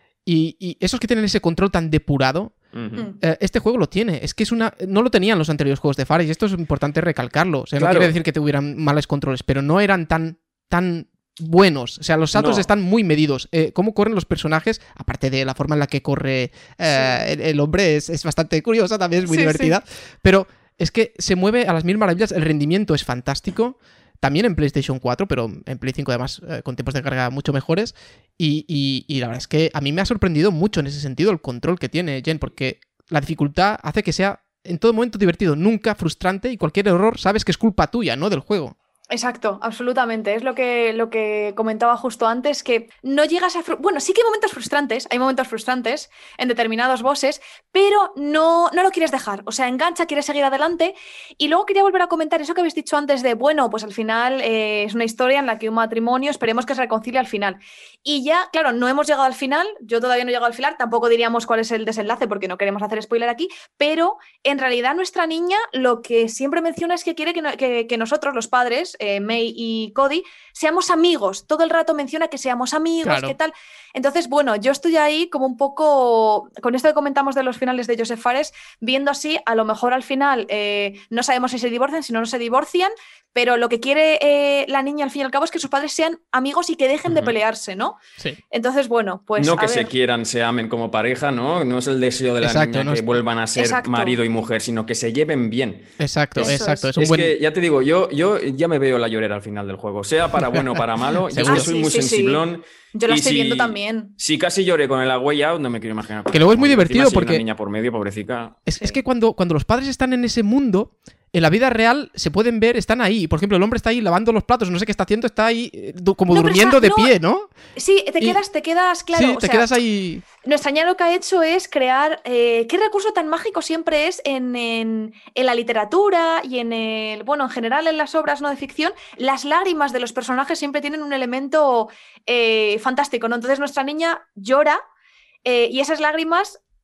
y, y esos que tienen ese control tan depurado. Ujú. Mm. Eh, este juego lo tiene, es que es una. No lo tenían los anteriores juegos de Fares, y esto es importante recalcarlo. O sea, Claro. no quiere decir que tuvieran males controles, pero no eran tan, tan buenos. O sea, los saltos No. están muy medidos. Eh, cómo corren los personajes, aparte de la forma en la que corre eh, el, el hombre, es, es bastante curiosa, también es muy Sí, divertida. Pero es que se mueve a las mil maravillas, el rendimiento es fantástico. También en PlayStation cuatro, pero en Play cinco además eh, con tiempos de carga mucho mejores. Y, y- y la verdad es que a mí me ha sorprendido mucho en ese sentido el control que tiene Jen, porque la dificultad hace que sea en todo momento divertido, nunca frustrante, y cualquier error sabes que es culpa tuya, ¿no? Del juego. Exacto, absolutamente. Es lo que, lo que comentaba justo antes, que no llegas a... fru- Bueno, sí que hay momentos frustrantes, hay momentos frustrantes en determinados bosses, pero no, no lo quieres dejar. O sea, engancha, quieres seguir adelante. Y luego quería volver a comentar eso que habéis dicho antes de, bueno, pues al final eh, es una historia en la que un matrimonio, esperemos que se reconcilie al final. Y ya, claro, no hemos llegado al final, yo todavía no he llegado al final, tampoco diríamos cuál es el desenlace porque no queremos hacer spoiler aquí, pero en realidad nuestra niña lo que siempre menciona es que quiere que, no- que- que nosotros, los padres, eh, May y Cody, seamos amigos. Todo el rato menciona que seamos amigos, Claro. que tal. Entonces, bueno, yo estoy ahí como un poco, con esto que comentamos de los finales de Joseph Fares, viendo así, a lo mejor al final eh, no sabemos si se divorcian, si no, no se divorcian, pero lo que quiere eh, la niña al fin y al cabo es que sus padres sean amigos y que dejen de Ujú. pelearse, ¿no? Sí. Entonces, bueno, pues no a que se ver. quieran, se amen como pareja, ¿no? No es el deseo de la Exacto, niña no que es- vuelvan a ser Exacto. marido y mujer, sino que se lleven bien. Exacto, Eso exacto. es. Es un Es buen. que ya te digo, yo, yo ya me veo la llorera al final del juego, sea para bueno o para malo. Yo es Seguro. que soy Ah, sí, muy sí, sí. sensiblón. Yo lo y estoy si- viendo también. Si casi lloré con el A Way Out, no me quiero imaginar. Que luego es muy Encima, divertido si hay porque- una niña por medio, pobrecita. Es, es que cuando, cuando los padres están en ese mundo, en la vida real se pueden ver, están ahí. Por ejemplo, el hombre está ahí lavando los platos, no sé qué está haciendo, está ahí eh, du- como No, pero durmiendo está- de no, pie, ¿no? Sí, te Y- quedas, te quedas, claro. sí, o te sea, quedas ahí. Nuestra niña lo que ha hecho es crear. Eh, ¿qué recurso tan mágico siempre es en, en- en la literatura y en el. Bueno, en general en las obras no de ficción? Las lágrimas de los personajes siempre tienen un elemento eh, fantástico, ¿no? Entonces nuestra niña llora eh, y esas lágrimas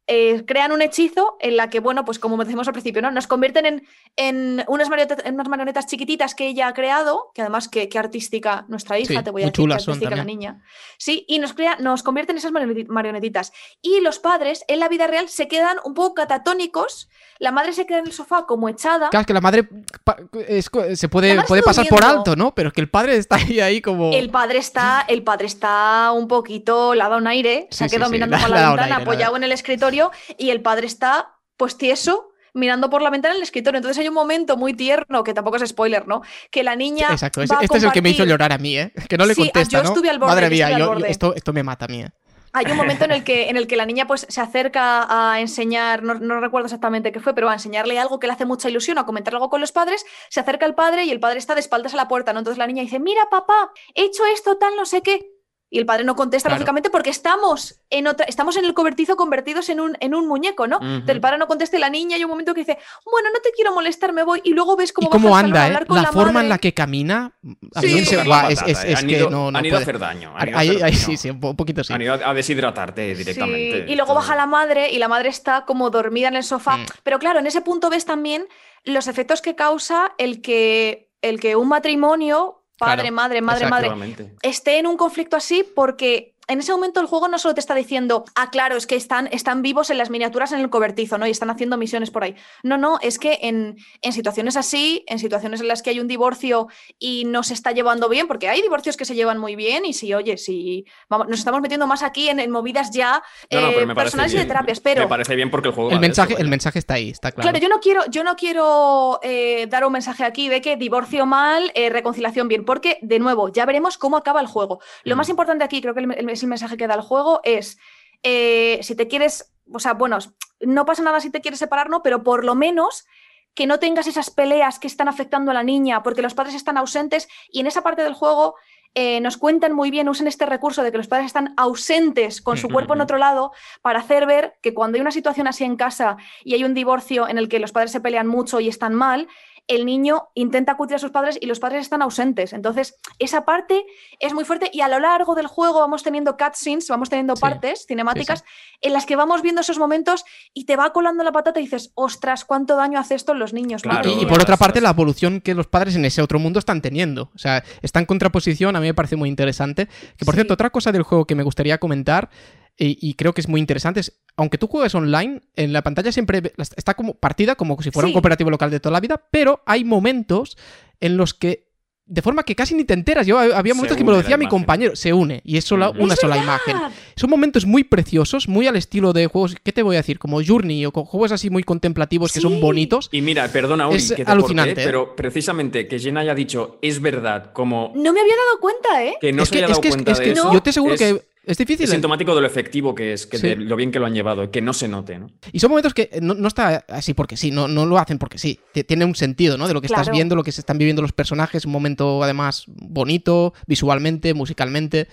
eh, crean un hechizo en la que, bueno, pues como decimos al principio, ¿no? Nos convierten en, en, unas, marionetas, en unas marionetas chiquititas que ella ha creado, que además qué artística nuestra hija, sí, te voy a decir, qué artística la niña. Sí, y nos, crea, nos convierten en esas marionetitas. Y los padres, en la vida real, se quedan un poco catatónicos. La madre se queda en el sofá como echada. Claro, es que la madre es, se puede, madre puede pasar por alto, ¿no? Pero es que el padre está ahí, ahí como... El padre está, el padre está un poquito, le ha dado un aire, sí, se ha quedado sí, mirando sí. por la, la ventana, aire, apoyado la... en el escritorio, y el padre está, pues, tieso, mirando por la ventana en el escritorio. Entonces hay un momento muy tierno, que tampoco es spoiler, ¿no? Que la niña. Exacto, va este a es el que me hizo llorar a mí, ¿eh? Que no le sí, contesta, yo ¿no? estuve al borde, Madre mía, yo, yo, borde. yo, esto, esto me mata a mí, ¿eh? Hay un momento en el que, en el que la niña pues, se acerca a enseñar, no, no recuerdo exactamente qué fue, pero a enseñarle algo que le hace mucha ilusión, a comentar algo con los padres, se acerca al padre y el padre está de espaldas a la puerta, ¿no? Entonces la niña dice, mira papá, he hecho esto, tal, no sé qué. Y el padre no contesta, claro. lógicamente, porque estamos en otra, estamos en el cobertizo convertidos en un, en un muñeco, ¿no? Uh -huh. Entonces el padre no contesta y la niña hay un momento que dice, bueno, no te quiero molestar, me voy. Y luego ves cómo, ¿Y cómo anda, a ¿eh? hablar con la, la forma madre. en la que camina. A sí. mí se va, es, es, es han que ido, no, no han ido puede. a hacer daño. Han ido ahí, a hacer ahí, daño. Sí, sí, un poquito sí. Han ido a deshidratarte directamente. Sí. Y luego baja la madre y la madre está como dormida en el sofá. Mm. Pero claro, en ese punto ves también los efectos que causa el que, el que un matrimonio, padre, claro. madre, madre, madre, esté en un conflicto así porque... En ese momento el juego no solo te está diciendo, ah, claro, es que están, están vivos en las miniaturas en el cobertizo, ¿no? Y están haciendo misiones por ahí. No, no, es que en, en situaciones así, en situaciones en las que hay un divorcio y no se está llevando bien, porque hay divorcios que se llevan muy bien y sí, oye, sí, vamos, nos estamos metiendo más aquí en, en movidas ya no, no, eh, personales y de terapias, pero... Me parece bien porque el juego... El, mensaje, eso, el mensaje está ahí, está claro. Claro, yo no quiero, yo no quiero eh, dar un mensaje aquí de que divorcio mal, eh, reconciliación bien, porque, de nuevo, ya veremos cómo acaba el juego. Lo mm. más importante aquí, creo que el, el, es el mensaje que da el juego, es eh, si te quieres, o sea, bueno, no pasa nada si te quieres separar, ¿no? Pero por lo menos que no tengas esas peleas que están afectando a la niña porque los padres están ausentes y en esa parte del juego eh, nos cuentan muy bien, usan este recurso de que los padres están ausentes con su cuerpo en otro lado para hacer ver que cuando hay una situación así en casa y hay un divorcio en el que los padres se pelean mucho y están mal, el niño intenta acudir a sus padres y los padres están ausentes. Entonces, esa parte es muy fuerte y a lo largo del juego vamos teniendo cutscenes, vamos teniendo sí, partes cinemáticas sí, sí. en las que vamos viendo esos momentos y te va colando la patata y dices, ostras, ¿cuánto daño hace esto en los niños? Claro, y, y por otra parte, la evolución que los padres en ese otro mundo están teniendo. O sea, está en contraposición, a mí me parece muy interesante. Que, por sí. cierto, otra cosa del juego que me gustaría comentar y, y creo que es muy interesante es, aunque tú juegues online, en la pantalla siempre está como partida como si fuera sí. un cooperativo local de toda la vida, pero hay momentos en los que, de forma que casi ni te enteras, yo había momentos se que me lo decía mi compañero, se une, y es solo una es sola verdad. imagen. Son momentos muy preciosos, muy al estilo de juegos, ¿qué te voy a decir? Como Journey o con juegos así muy contemplativos sí. que son bonitos. Y mira, perdona, Uri, es que te alucinante, corté, ¿eh? pero precisamente que Jen haya dicho, es verdad, como... No me había dado cuenta, ¿eh? Que no es se que, haya dado es que, cuenta es de que, eso. Yo te aseguro es... que... Es difícil. Es sintomático de lo efectivo que es, que sí. de lo bien que lo han llevado, que no se note, ¿no? Y son momentos que no, no está así porque sí, no, no lo hacen porque sí. Tiene un sentido, ¿no? De lo que claro. estás viendo, lo que se están viviendo los personajes, un momento además bonito, visualmente, musicalmente.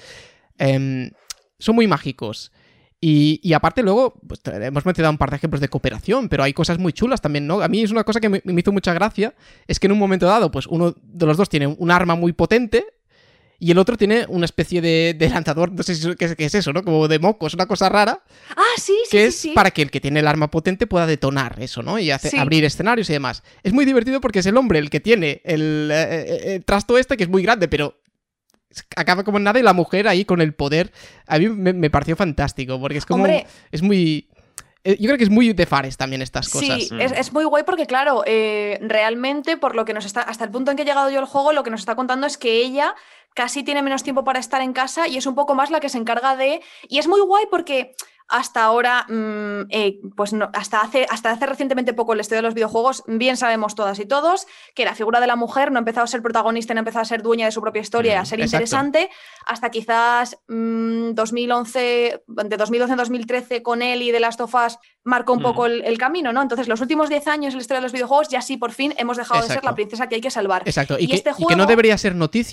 Eh, son muy mágicos. Y, y aparte luego, pues, hemos mencionado un par de ejemplos de cooperación, pero hay cosas muy chulas también, ¿no? A mí es una cosa que me, me hizo mucha gracia, es que en un momento dado, pues uno de los dos tiene un arma muy potente, y el otro tiene una especie de, de lanzador, no sé si, qué, qué es eso, ¿no? Como de mocos, una cosa rara. Ah, sí, sí, Que sí, es sí. para que el que tiene el arma potente pueda detonar eso, ¿no? Y hace, sí. abrir escenarios y demás. Es muy divertido porque es el hombre el que tiene el, eh, el trasto este, que es muy grande, pero acaba como en nada, y la mujer ahí con el poder. A mí me, me pareció fantástico, porque es como... Hombre. Es muy... Yo creo que es muy de Fares también estas cosas. Sí, mm. es, es muy guay porque, claro, eh, realmente, por lo que nos está, hasta el punto en que he llegado yo al juego, lo que nos está contando es que ella casi tiene menos tiempo para estar en casa y es un poco más la que se encarga de... Y es muy guay porque hasta ahora, mmm, eh, pues no, hasta, hace, hasta hace recientemente poco en la historia de los videojuegos, bien sabemos todas y todos que la figura de la mujer no ha empezado a ser protagonista, no ha empezado a ser dueña de su propia historia, mm, a ser exacto. interesante, hasta quizás mmm, dos mil once, de dos mil once a dos mil trece con Ellie de Last of Us marcó un mm. poco el, el camino, ¿no? Entonces los últimos diez años en la historia de los videojuegos ya sí por fin hemos dejado exacto. de ser la princesa que hay que salvar. Exacto, y, y que, este y juego... que no debería ser noticia.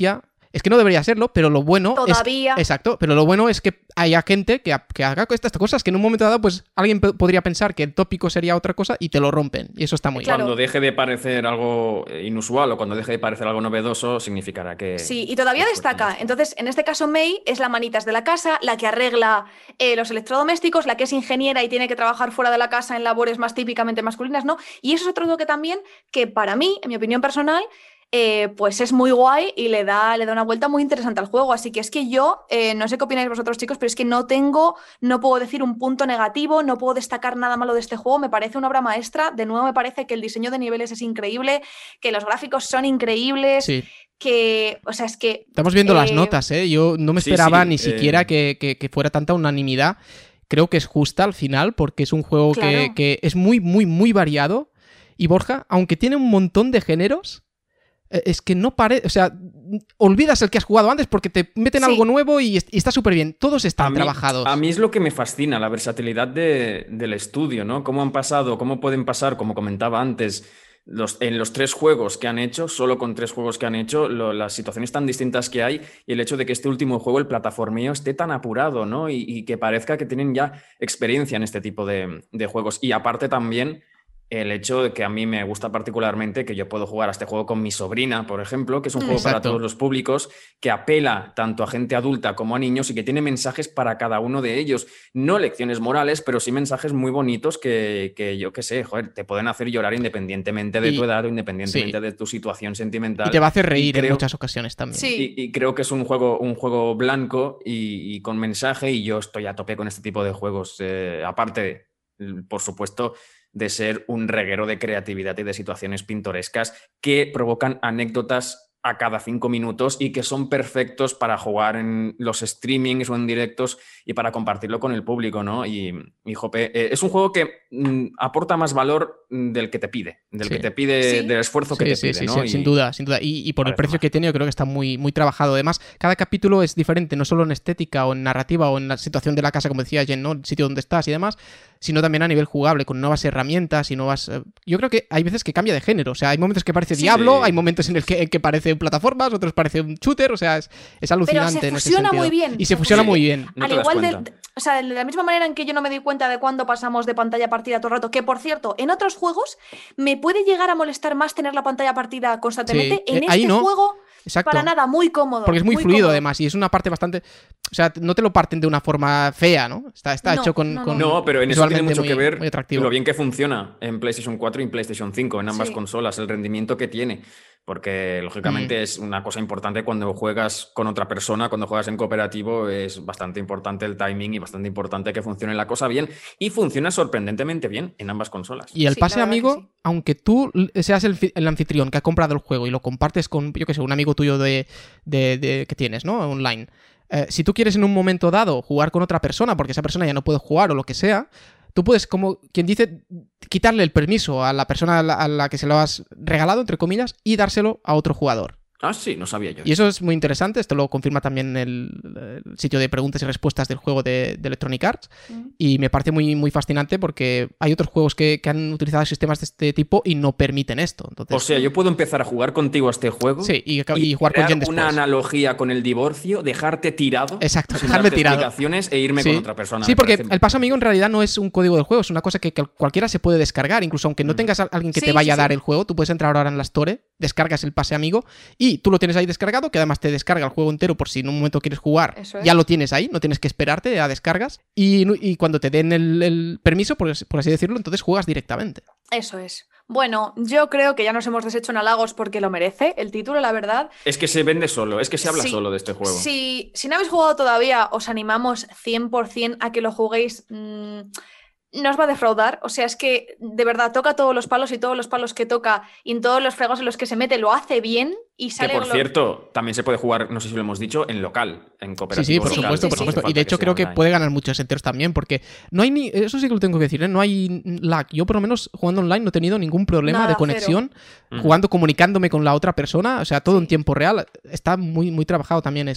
Es que no debería serlo, pero lo bueno Todavía. es... Exacto, pero lo bueno es que haya gente que, que haga estas cosas que en un momento dado pues alguien p- podría pensar que el tópico sería otra cosa y te lo rompen. Y eso está muy Claro. bien. Cuando deje de parecer algo inusual o cuando deje de parecer algo novedoso, significará que... Sí, y todavía pues, destaca. ya está. Entonces, en este caso, May es la manitas de la casa, la que arregla eh, los electrodomésticos, la que es ingeniera y tiene que trabajar fuera de la casa en labores más típicamente masculinas, ¿no? Y eso es otro toque también que para mí, en mi opinión personal, eh, pues es muy guay y le da, le da una vuelta muy interesante al juego. Así que es que yo, eh, no sé qué opináis vosotros, chicos, pero es que no tengo, no puedo decir un punto negativo, no puedo destacar nada malo de este juego. Me parece una obra maestra. De nuevo, me parece que el diseño de niveles es increíble, que los gráficos son increíbles. Sí. Que, o sea, es que... Estamos viendo eh, las notas, ¿eh? Yo no me sí, esperaba sí, ni eh, siquiera que, que- que fuera tanta unanimidad. Creo que es justa al final porque es un juego que, Claro. que es muy, muy, muy variado. Y Borja, aunque tiene un montón de géneros, eh, es que no parece... O sea, olvidas el que has jugado antes porque te meten Sí. algo nuevo y, est- y está súper bien. Todos están A mí, trabajados. a mí es lo que me fascina, la versatilidad de- del estudio, ¿no? Cómo han pasado, cómo pueden pasar, como comentaba antes, los, en los tres juegos que han hecho, solo con tres juegos que han hecho, lo- las situaciones tan distintas que hay y el hecho de que este último juego, el plataformeo, esté tan apurado, ¿no? Y, y que parezca que tienen ya experiencia en este tipo de, de juegos. Y aparte también el hecho de que a mí me gusta particularmente que yo puedo jugar a este juego con mi sobrina, por ejemplo, que es un Mm. juego para Exacto. todos los públicos, que apela tanto a gente adulta como a niños y que tiene mensajes para cada uno de ellos. No lecciones morales, pero sí mensajes muy bonitos que, que yo qué sé, joder, te pueden hacer llorar independientemente de Y- tu edad o independientemente sí. de tu situación sentimental. Y te va a hacer reír Y en creo- muchas ocasiones también. Sí. y, y creo que es un juego, un juego blanco y, y con mensaje, y yo estoy a tope con este tipo de juegos. Eh, aparte, por supuesto, de ser un reguero de creatividad y de situaciones pintorescas que provocan anécdotas a cada cinco minutos y que son perfectos para jugar en los streamings o en directos y para compartirlo con el público, ¿no? Y, y jope, eh, es un juego que mm, aporta más valor mm, del que te pide, del Sí. que te pide, Sí. del esfuerzo que Sí, te sí, pide, sí, ¿no? sí, Y- sin duda, sin duda. Y, y por el Parece precio más. que tiene, yo creo que está muy, muy trabajado. Además, cada capítulo es diferente, no solo en estética o en narrativa o en la situación de la casa, como decía Jen, ¿no? El sitio donde estás y demás, sino también a nivel jugable, con nuevas herramientas y nuevas... eh, Yo creo que hay veces que cambia de género. O sea, hay momentos que parece Sí. Diablo, hay momentos en el que, en que parece plataformas, otros parece un shooter. O sea, es, es alucinante se en ese fusiona sentido. muy bien, Y se se fusiona fusiona. muy bien. No Al te das igual de, cuenta. de- o sea, de la misma manera en que yo no me doy cuenta de cuándo pasamos de pantalla partida todo el rato, que por cierto, en otros juegos me puede llegar a molestar más tener la pantalla partida constantemente. Sí, En eh, ahí este no. juego, Exacto. para nada, muy cómodo. Porque es muy, fluido, cómodo. además, y es una parte bastante... O sea, no te lo parten de una forma fea, ¿no? Está, está No, hecho con... no, con No, pero en eso tiene visualmente mucho muy- que ver muy atractivo. lo bien que funciona en PlayStation cuatro y en PlayStation cinco, en ambas Sí. consolas, el rendimiento que tiene. Porque, lógicamente, Mm. es una cosa importante cuando juegas con otra persona, cuando juegas en cooperativo, es bastante importante el timing y bastante importante que funcione la cosa bien. Y funciona sorprendentemente bien en ambas consolas. Y el Sí, pase la verdad amigo, que sí. aunque tú l- seas el, fi- el anfitrión que ha comprado el juego y lo compartes con, yo que sé, un amigo tuyo de, de- de- que tienes, ¿no? Online. Eh, si tú quieres en un momento dado jugar con otra persona porque esa persona ya no puede jugar o lo que sea, tú puedes, como quien dice, quitarle el permiso a la persona a la, a la que se lo has regalado, entre comillas, y dárselo a otro jugador. Ah, sí, no sabía yo. Y eso es muy interesante, esto lo confirma también el, el sitio de preguntas y respuestas del juego de, de Electronic Arts, Mm. y me parece muy, muy fascinante porque hay otros juegos que, que han utilizado sistemas de este tipo y no permiten esto. Entonces, O sea, yo puedo empezar a jugar contigo a este juego. sí, y, y jugar con crear Jen después. una analogía con el divorcio, dejarte tirado. Exacto, sin dejarme darte tirado. explicaciones e irme Sí. con otra persona. Sí, Me porque parece- el paso amigo en realidad no es un código del juego, es una cosa que, que cualquiera se puede descargar, incluso aunque no Mm. tengas a alguien que Sí, te vaya sí, a dar sí. el juego, tú puedes entrar ahora en la Store, descargas el pase amigo y tú lo tienes ahí descargado, que además te descarga el juego entero por si en un momento quieres jugar, Eso es. ya lo tienes ahí, no tienes que esperarte a descargas y, y cuando te den el, el permiso, por, as- por así decirlo, entonces juegas directamente. Eso es. Bueno, yo creo que ya nos hemos deshecho en halagos porque lo merece el título, la verdad. Es que se vende solo, es que se habla Sí, solo de este juego. Si, si no habéis jugado todavía, os animamos cien por ciento a que lo juguéis. mm, no os va a defraudar. O sea, es que de verdad toca todos los palos y todos los palos que toca y en todos los fregos en los que se mete lo hace bien y Que sale. por lo- cierto, también se puede jugar, no sé si lo hemos dicho, en local, en Sí, cooperativo. sí, por Sí, supuesto, sí, por sí. supuesto. No hace Y de falta hecho que creo sea que online. puede ganar muchos enteros también, porque no hay ni, eso sí que lo tengo que decir, ¿eh? No hay lag. Yo por lo menos jugando online no he tenido ningún problema Nada, de conexión, cero. jugando, comunicándome con la otra persona, o sea, todo Sí. en tiempo real. Está muy, muy trabajado también eso, ¿eh?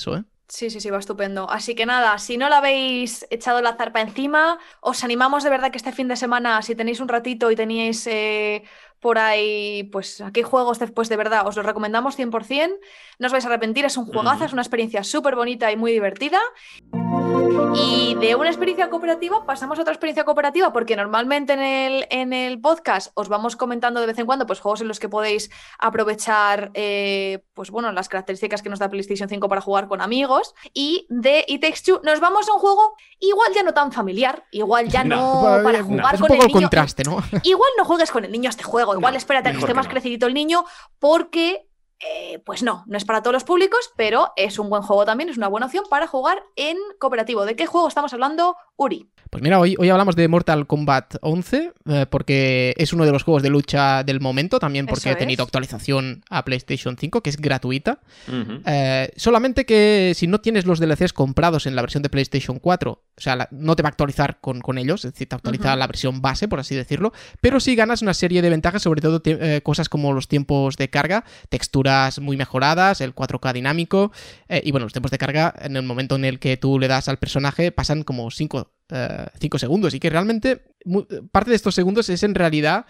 Sí, sí, sí, va estupendo. Así que nada, si no le habéis echado la zarpa encima, os animamos de verdad que este fin de semana, si tenéis un ratito y tenéis eh, por ahí, pues aquí juegos, pues de verdad, os los recomendamos cien por ciento. No os vais a arrepentir, es un juegazo, Ujú. es una experiencia súper bonita y muy divertida. Y de una experiencia cooperativa pasamos a otra experiencia cooperativa, porque normalmente en el, en el podcast os vamos comentando de vez en cuando pues, juegos en los que podéis aprovechar eh, pues, bueno, las características que nos da PlayStation cinco para jugar con amigos. Y de It Takes Two nos vamos a un juego igual ya no tan familiar, igual ya no, No, para No, jugar es un con poco el niño. contraste, ¿no? Igual no juegues con el niño a este juego, igual No, espérate a que mejor esté que más no. crecidito el niño, porque eh, pues no, no es para todos los públicos, pero es un buen juego también, es una buena opción para jugar en cooperativo. ¿De qué juego estamos hablando, Uri? Pues mira, hoy, hoy hablamos de Mortal Kombat once, eh, porque es uno de los juegos de lucha del momento, también porque Eso ha tenido es. actualización a PlayStation cinco, que es gratuita. Ujú. Eh, solamente que si no tienes los D L Cs comprados en la versión de PlayStation cuatro, o sea, la- no te va a actualizar con, con ellos, es decir, te actualiza Ujú. la versión base, por así decirlo, pero sí ganas una serie de ventajas, sobre todo tie- eh, cosas como los tiempos de carga, texturas muy mejoradas, el cuatro K dinámico, eh, y bueno, los tiempos de carga en el momento en el que tú le das al personaje pasan como cinco segundos, y que realmente mu- parte de estos segundos es en realidad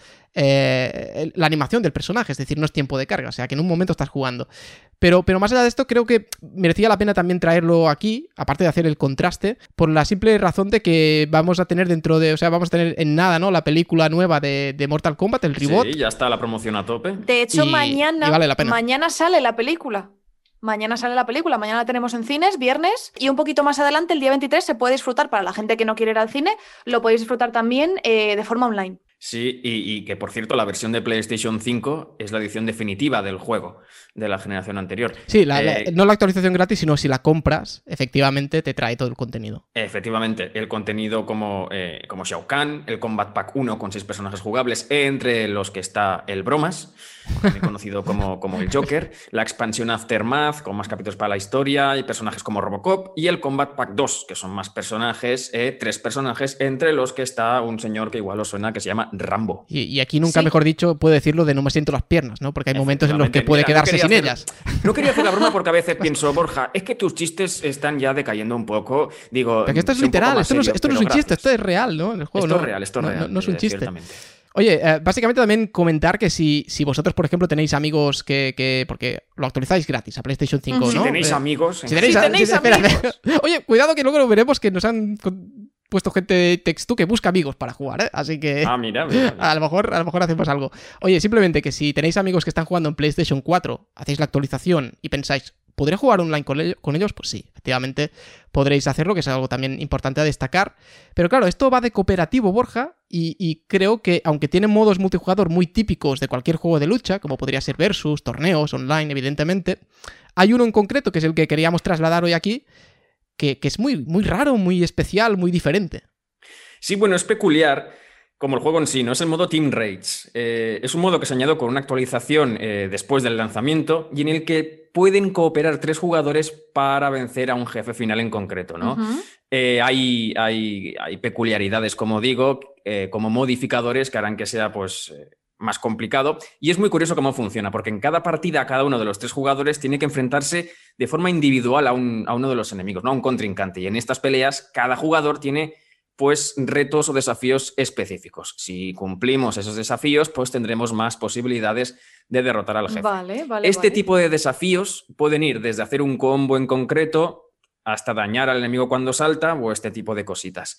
eh, el- la animación del personaje, es decir, no es tiempo de carga, o sea que en un momento estás jugando. Pero, pero más allá de esto, creo que merecía la pena también traerlo aquí, aparte de hacer el contraste, por la simple razón de que vamos a tener dentro de, o sea, vamos a tener en nada, ¿no? La película nueva de, de Mortal Kombat, el reboot. Sí, ya está la promoción a tope. De hecho, Y- mañana, y vale la pena. mañana sale la película. Mañana sale la película, mañana la tenemos en cines, viernes, y un poquito más adelante, el día veintitrés, se puede disfrutar, para la gente que no quiere ir al cine, lo podéis disfrutar también eh, de forma online. Sí, y, y que por cierto, la versión de PlayStation cinco es la edición definitiva del juego de la generación anterior. Sí, la- la- Eh, no la actualización gratis, sino si la compras, efectivamente te trae todo el contenido. Efectivamente, el contenido como, eh, como Shao Kahn, el Combat Pack uno con seis personajes jugables, entre los que está el Bromas, también conocido como, como el Joker, la expansión Aftermath, con más capítulos para la historia y personajes como Robocop, y el Combat Pack dos, que son más personajes, eh, tres personajes, entre los que está un señor que igual os suena, que se llama Rambo. Y, y aquí nunca Sí. mejor dicho puedo decirlo de no me siento las piernas, ¿no? Porque hay momentos en los que Efectivamente. puede Mira, quedarse no sin quería ellas. hacer- No quería hacer la broma porque a veces pienso, Borja, es que tus chistes están ya decayendo un poco. Digo, Porque esto es sé un poco literal, más esto no es, serio, esto no es pero un chiste, gracias. esto es real, ¿no? En el juego, Esto no, es real, esto es no- real. no- no es un eh, chiste. ciertamente. Oye, eh, básicamente también comentar que si, si vosotros, por ejemplo, tenéis amigos que, que- porque lo actualizáis gratis a PlayStation cinco, Ujú. ¿no? Si tenéis Eh, amigos. Si tenéis, Si a- tenéis si- espera, amigos. Oye, cuidado que luego lo veremos que nos han con- puesto gente de Text2 que busca amigos para jugar, ¿eh? Así que Ah, mira, mira, mira. a lo mejor, a lo mejor hacemos algo. Oye, simplemente que si tenéis amigos que están jugando en PlayStation cuatro, hacéis la actualización y pensáis, ¿podré jugar online con ello- con ellos? Pues sí, efectivamente podréis hacerlo, que es algo también importante a destacar. Pero claro, esto va de cooperativo, Borja, y, y creo que aunque tiene modos multijugador muy típicos de cualquier juego de lucha, como podría ser versus, torneos, online, evidentemente, hay uno en concreto, que es el que queríamos trasladar hoy aquí, que, que es muy, muy raro, muy especial, muy diferente. Sí, bueno, es peculiar como el juego en sí, ¿no? Es el modo Team Raids. Eh, es un modo que se añadió con una actualización eh, después del lanzamiento y en el que pueden cooperar tres jugadores para vencer a un jefe final en concreto, ¿no? Ujú. Eh, hay, hay, hay peculiaridades, como digo, eh, como modificadores que harán que sea, pues, eh, más complicado. Y es muy curioso cómo funciona, porque en cada partida cada uno de los tres jugadores tiene que enfrentarse de forma individual a, un, a uno de los enemigos, ¿no? A un contrincante. Y en estas peleas cada jugador tiene pues retos o desafíos específicos. Si cumplimos esos desafíos, pues tendremos más posibilidades de derrotar al jefe. Vale, vale. Este vale. tipo de desafíos pueden ir desde hacer un combo en concreto hasta dañar al enemigo cuando salta o este tipo de cositas.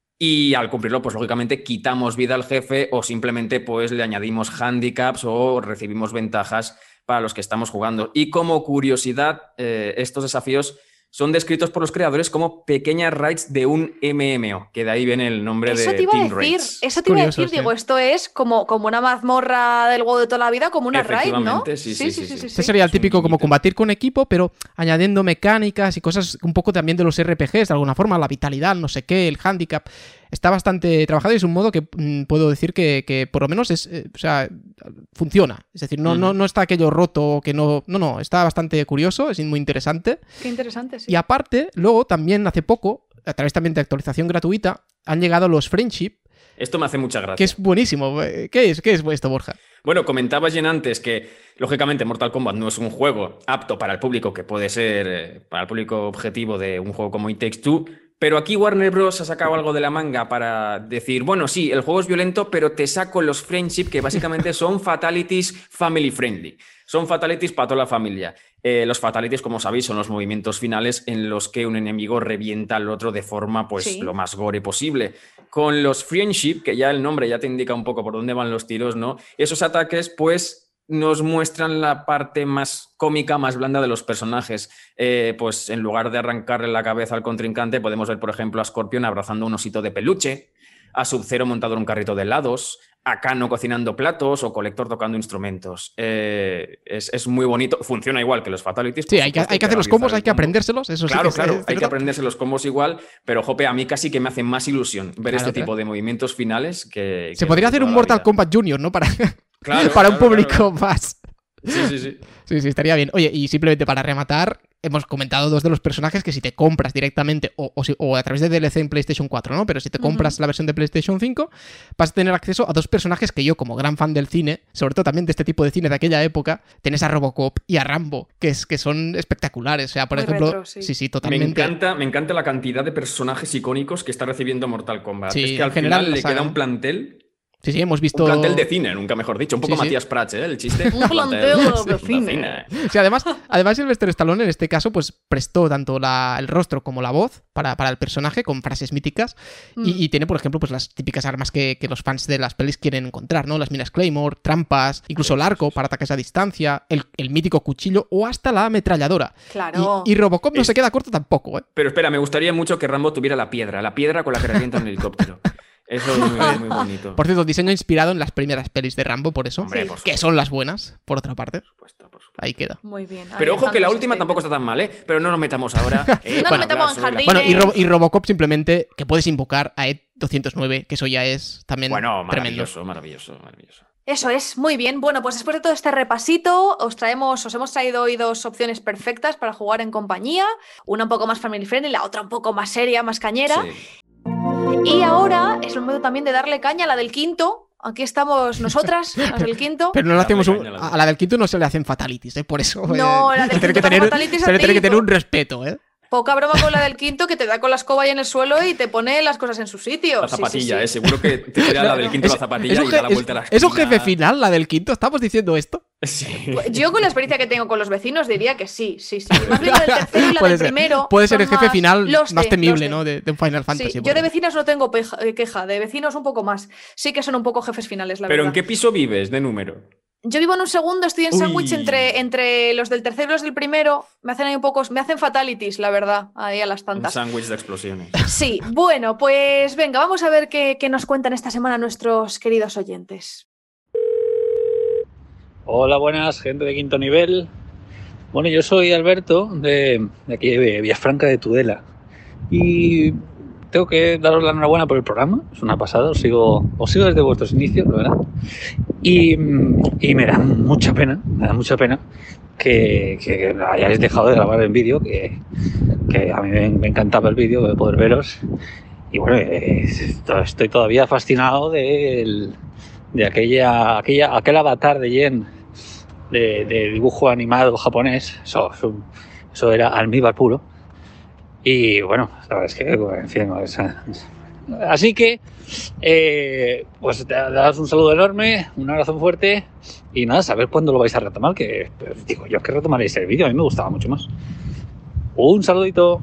Y al cumplirlo, pues lógicamente quitamos vida al jefe o simplemente pues le añadimos handicaps o recibimos ventajas para los que estamos jugando. Y como curiosidad, eh, estos desafíos son descritos por los creadores como pequeñas raids de un M M O, que de ahí viene el nombre Eso de te iba a Team decir, Raids. eso te iba a Curioso, decir, sí. digo, esto es como, como una mazmorra del juego de toda la vida, como una raid, ¿no? Efectivamente, sí, sí, sí, sí. Este sería el Es un típico como guiñito. combatir con equipo, pero añadiendo mecánicas y cosas un poco también de los R P Gs, de alguna forma, la vitalidad, no sé qué, el handicap. Está bastante trabajado y es un modo que mm, puedo decir que, que por lo menos es, eh, o sea, funciona. Es decir, no, Ujú. no, no está aquello roto que no. No, no, está bastante curioso, es muy interesante. Qué interesante, sí. Y aparte, luego también hace poco, a través también de actualización gratuita, han llegado los Friendship, Esto me hace mucha gracia. Que es buenísimo. ¿Qué es, qué es esto, Borja? Bueno, comentaba Jen antes que, lógicamente, Mortal Kombat no es un juego apto para el público que puede ser, eh, para el público objetivo de un juego como It Takes Two, pero aquí Warner Bros. Ha sacado algo de la manga para decir, bueno, sí, el juego es violento, pero te saco los friendship, que básicamente son fatalities family friendly. Son fatalities para toda la familia. Eh, los fatalities, como sabéis, son los movimientos finales en los que un enemigo revienta al otro de forma, pues, sí. lo más gore posible. Con los friendship, que ya el nombre ya te indica un poco por dónde van los tiros, ¿no? Esos ataques, pues, nos muestran la parte más cómica, más blanda de los personajes. Eh, pues en lugar de arrancarle la cabeza al contrincante, podemos ver, por ejemplo, a Scorpion abrazando un osito de peluche, a Sub-Zero montado en un carrito de helados, a Kano cocinando platos o Collector tocando instrumentos. Eh, es, es muy bonito. Funciona igual que los Fatalities. Sí, hay que, hay que hacer los combos, hay que aprendérselos. Eso claro, sí que claro, es, hay que aprenderse los combos igual, pero, jope, a mí casi que me hace más ilusión ver claro, este claro. tipo de movimientos finales que... Se que podría hacer un Mortal Kombat Junior, ¿no? Para, claro, para claro, un público claro. más... Sí, sí, sí. Sí, sí, estaría bien. Oye, y simplemente para rematar, hemos comentado dos de los personajes que si te compras directamente o, o, si, o a través de D L C en PlayStation cuatro, ¿no? Pero si te compras uh-huh. la versión de PlayStation cinco, vas a tener acceso a dos personajes que yo, como gran fan del cine, sobre todo también de este tipo de cine de aquella época, tenés a Robocop y a Rambo, que, es, que son espectaculares. O sea, por Muy ejemplo... Retro, sí. sí, sí, totalmente. Me encanta, me encanta la cantidad de personajes icónicos que está recibiendo Mortal Kombat. Sí, es que al general, final le queda un plantel... Sí, sí, hemos visto... Un plantel de cine, nunca mejor dicho. Un poco sí, sí. Matías Prats, ¿eh? El chiste. Un plantel de cine. Sí, además, además Sylvester Stallone en este caso pues prestó tanto la, el rostro como la voz para, para el personaje con frases míticas mm. y, y tiene, por ejemplo, pues las típicas armas que, que los fans de las pelis quieren encontrar, ¿no? Las minas Claymore, trampas, incluso el arco para ataques a distancia, el, el mítico cuchillo o hasta la ametralladora. Claro. Y, y Robocop no es... se queda corto tampoco, ¿eh? Pero espera, me gustaría mucho que Rambo tuviera la piedra, la piedra con la que revienta un helicóptero. Eso es muy, muy bonito. Por cierto, diseño inspirado en las primeras pelis de Rambo, por eso. Hombre, por que son las buenas, por otra parte. Por supuesto, por supuesto. Ahí queda. Muy bien. Pero ojo que la última tampoco está tan mal, ¿eh? Pero no nos metamos ahora. Eh, no nos metamos en jardines. Bueno, y, Ro- y Robocop simplemente que puedes invocar a Ed doscientos nueve, que eso ya es también bueno, maravilloso, tremendo. maravilloso, maravilloso. Eso es, muy bien. Bueno, pues después de todo este repasito, os traemos, os hemos traído hoy dos opciones perfectas para jugar en compañía. Una un poco más family friendly, la otra un poco más seria, más cañera. Sí. Y ahora es el momento también de darle caña a la del quinto. Aquí estamos nosotras, las del quinto. Pero no le hacemos un, a la del quinto no se le hacen fatalities, ¿eh? Por eso. No, eh, la del tiene quinto que tener, fatalities tiene que tener un respeto, ¿eh? Poca broma con la del quinto, que te da con la escoba ahí en el suelo y te pone las cosas en su sitio. La zapatilla, sí, sí, sí. ¿eh? Seguro que te tira la del quinto es, la zapatilla y da la vuelta a la esquina. ¿Es un jefe final la del quinto? ¿Estamos diciendo esto? Sí. Yo con la experiencia que tengo con los vecinos diría que sí, sí, sí. Más bien la del tercero y la puede del ser. primero. Puede ser el jefe más final los más de, temible, de. ¿no? De, de un Final Fantasy. Sí, yo de vecinas no tengo peja, queja, de vecinos un poco más. Sí que son un poco jefes finales, la ¿Pero verdad. en qué piso vives de número? Yo vivo en un segundo, estoy en sándwich entre, entre los del tercero y los del primero. Me hacen ahí un poco, me hacen fatalities, la verdad, ahí a las tantas. Un sándwich de explosiones. Sí, bueno, pues venga, vamos a ver qué, qué nos cuentan esta semana nuestros queridos oyentes. Hola, buenas, gente de quinto nivel. Bueno, yo soy Alberto, de, de aquí de Villafranca de Tudela. Y tengo que daros la enhorabuena por el programa, es una pasada, os sigo, os sigo desde vuestros inicios, la verdad. Y, y me da mucha pena, me da mucha pena que, que hayáis dejado de grabar en vídeo, que, que a mí me, me encantaba el vídeo, de poder veros. Y bueno, eh, estoy todavía fascinado de, el, de aquella, aquella, aquel avatar de Jen de, de dibujo animado japonés. Eso, eso, eso era almíbar puro. Y bueno, la verdad es que, en fin, es, así que, eh, pues te das un saludo enorme, un abrazo fuerte y nada, saber cuándo lo vais a retomar, que pues, digo yo que retomaréis el vídeo, a mí me gustaba mucho más. Un saludito.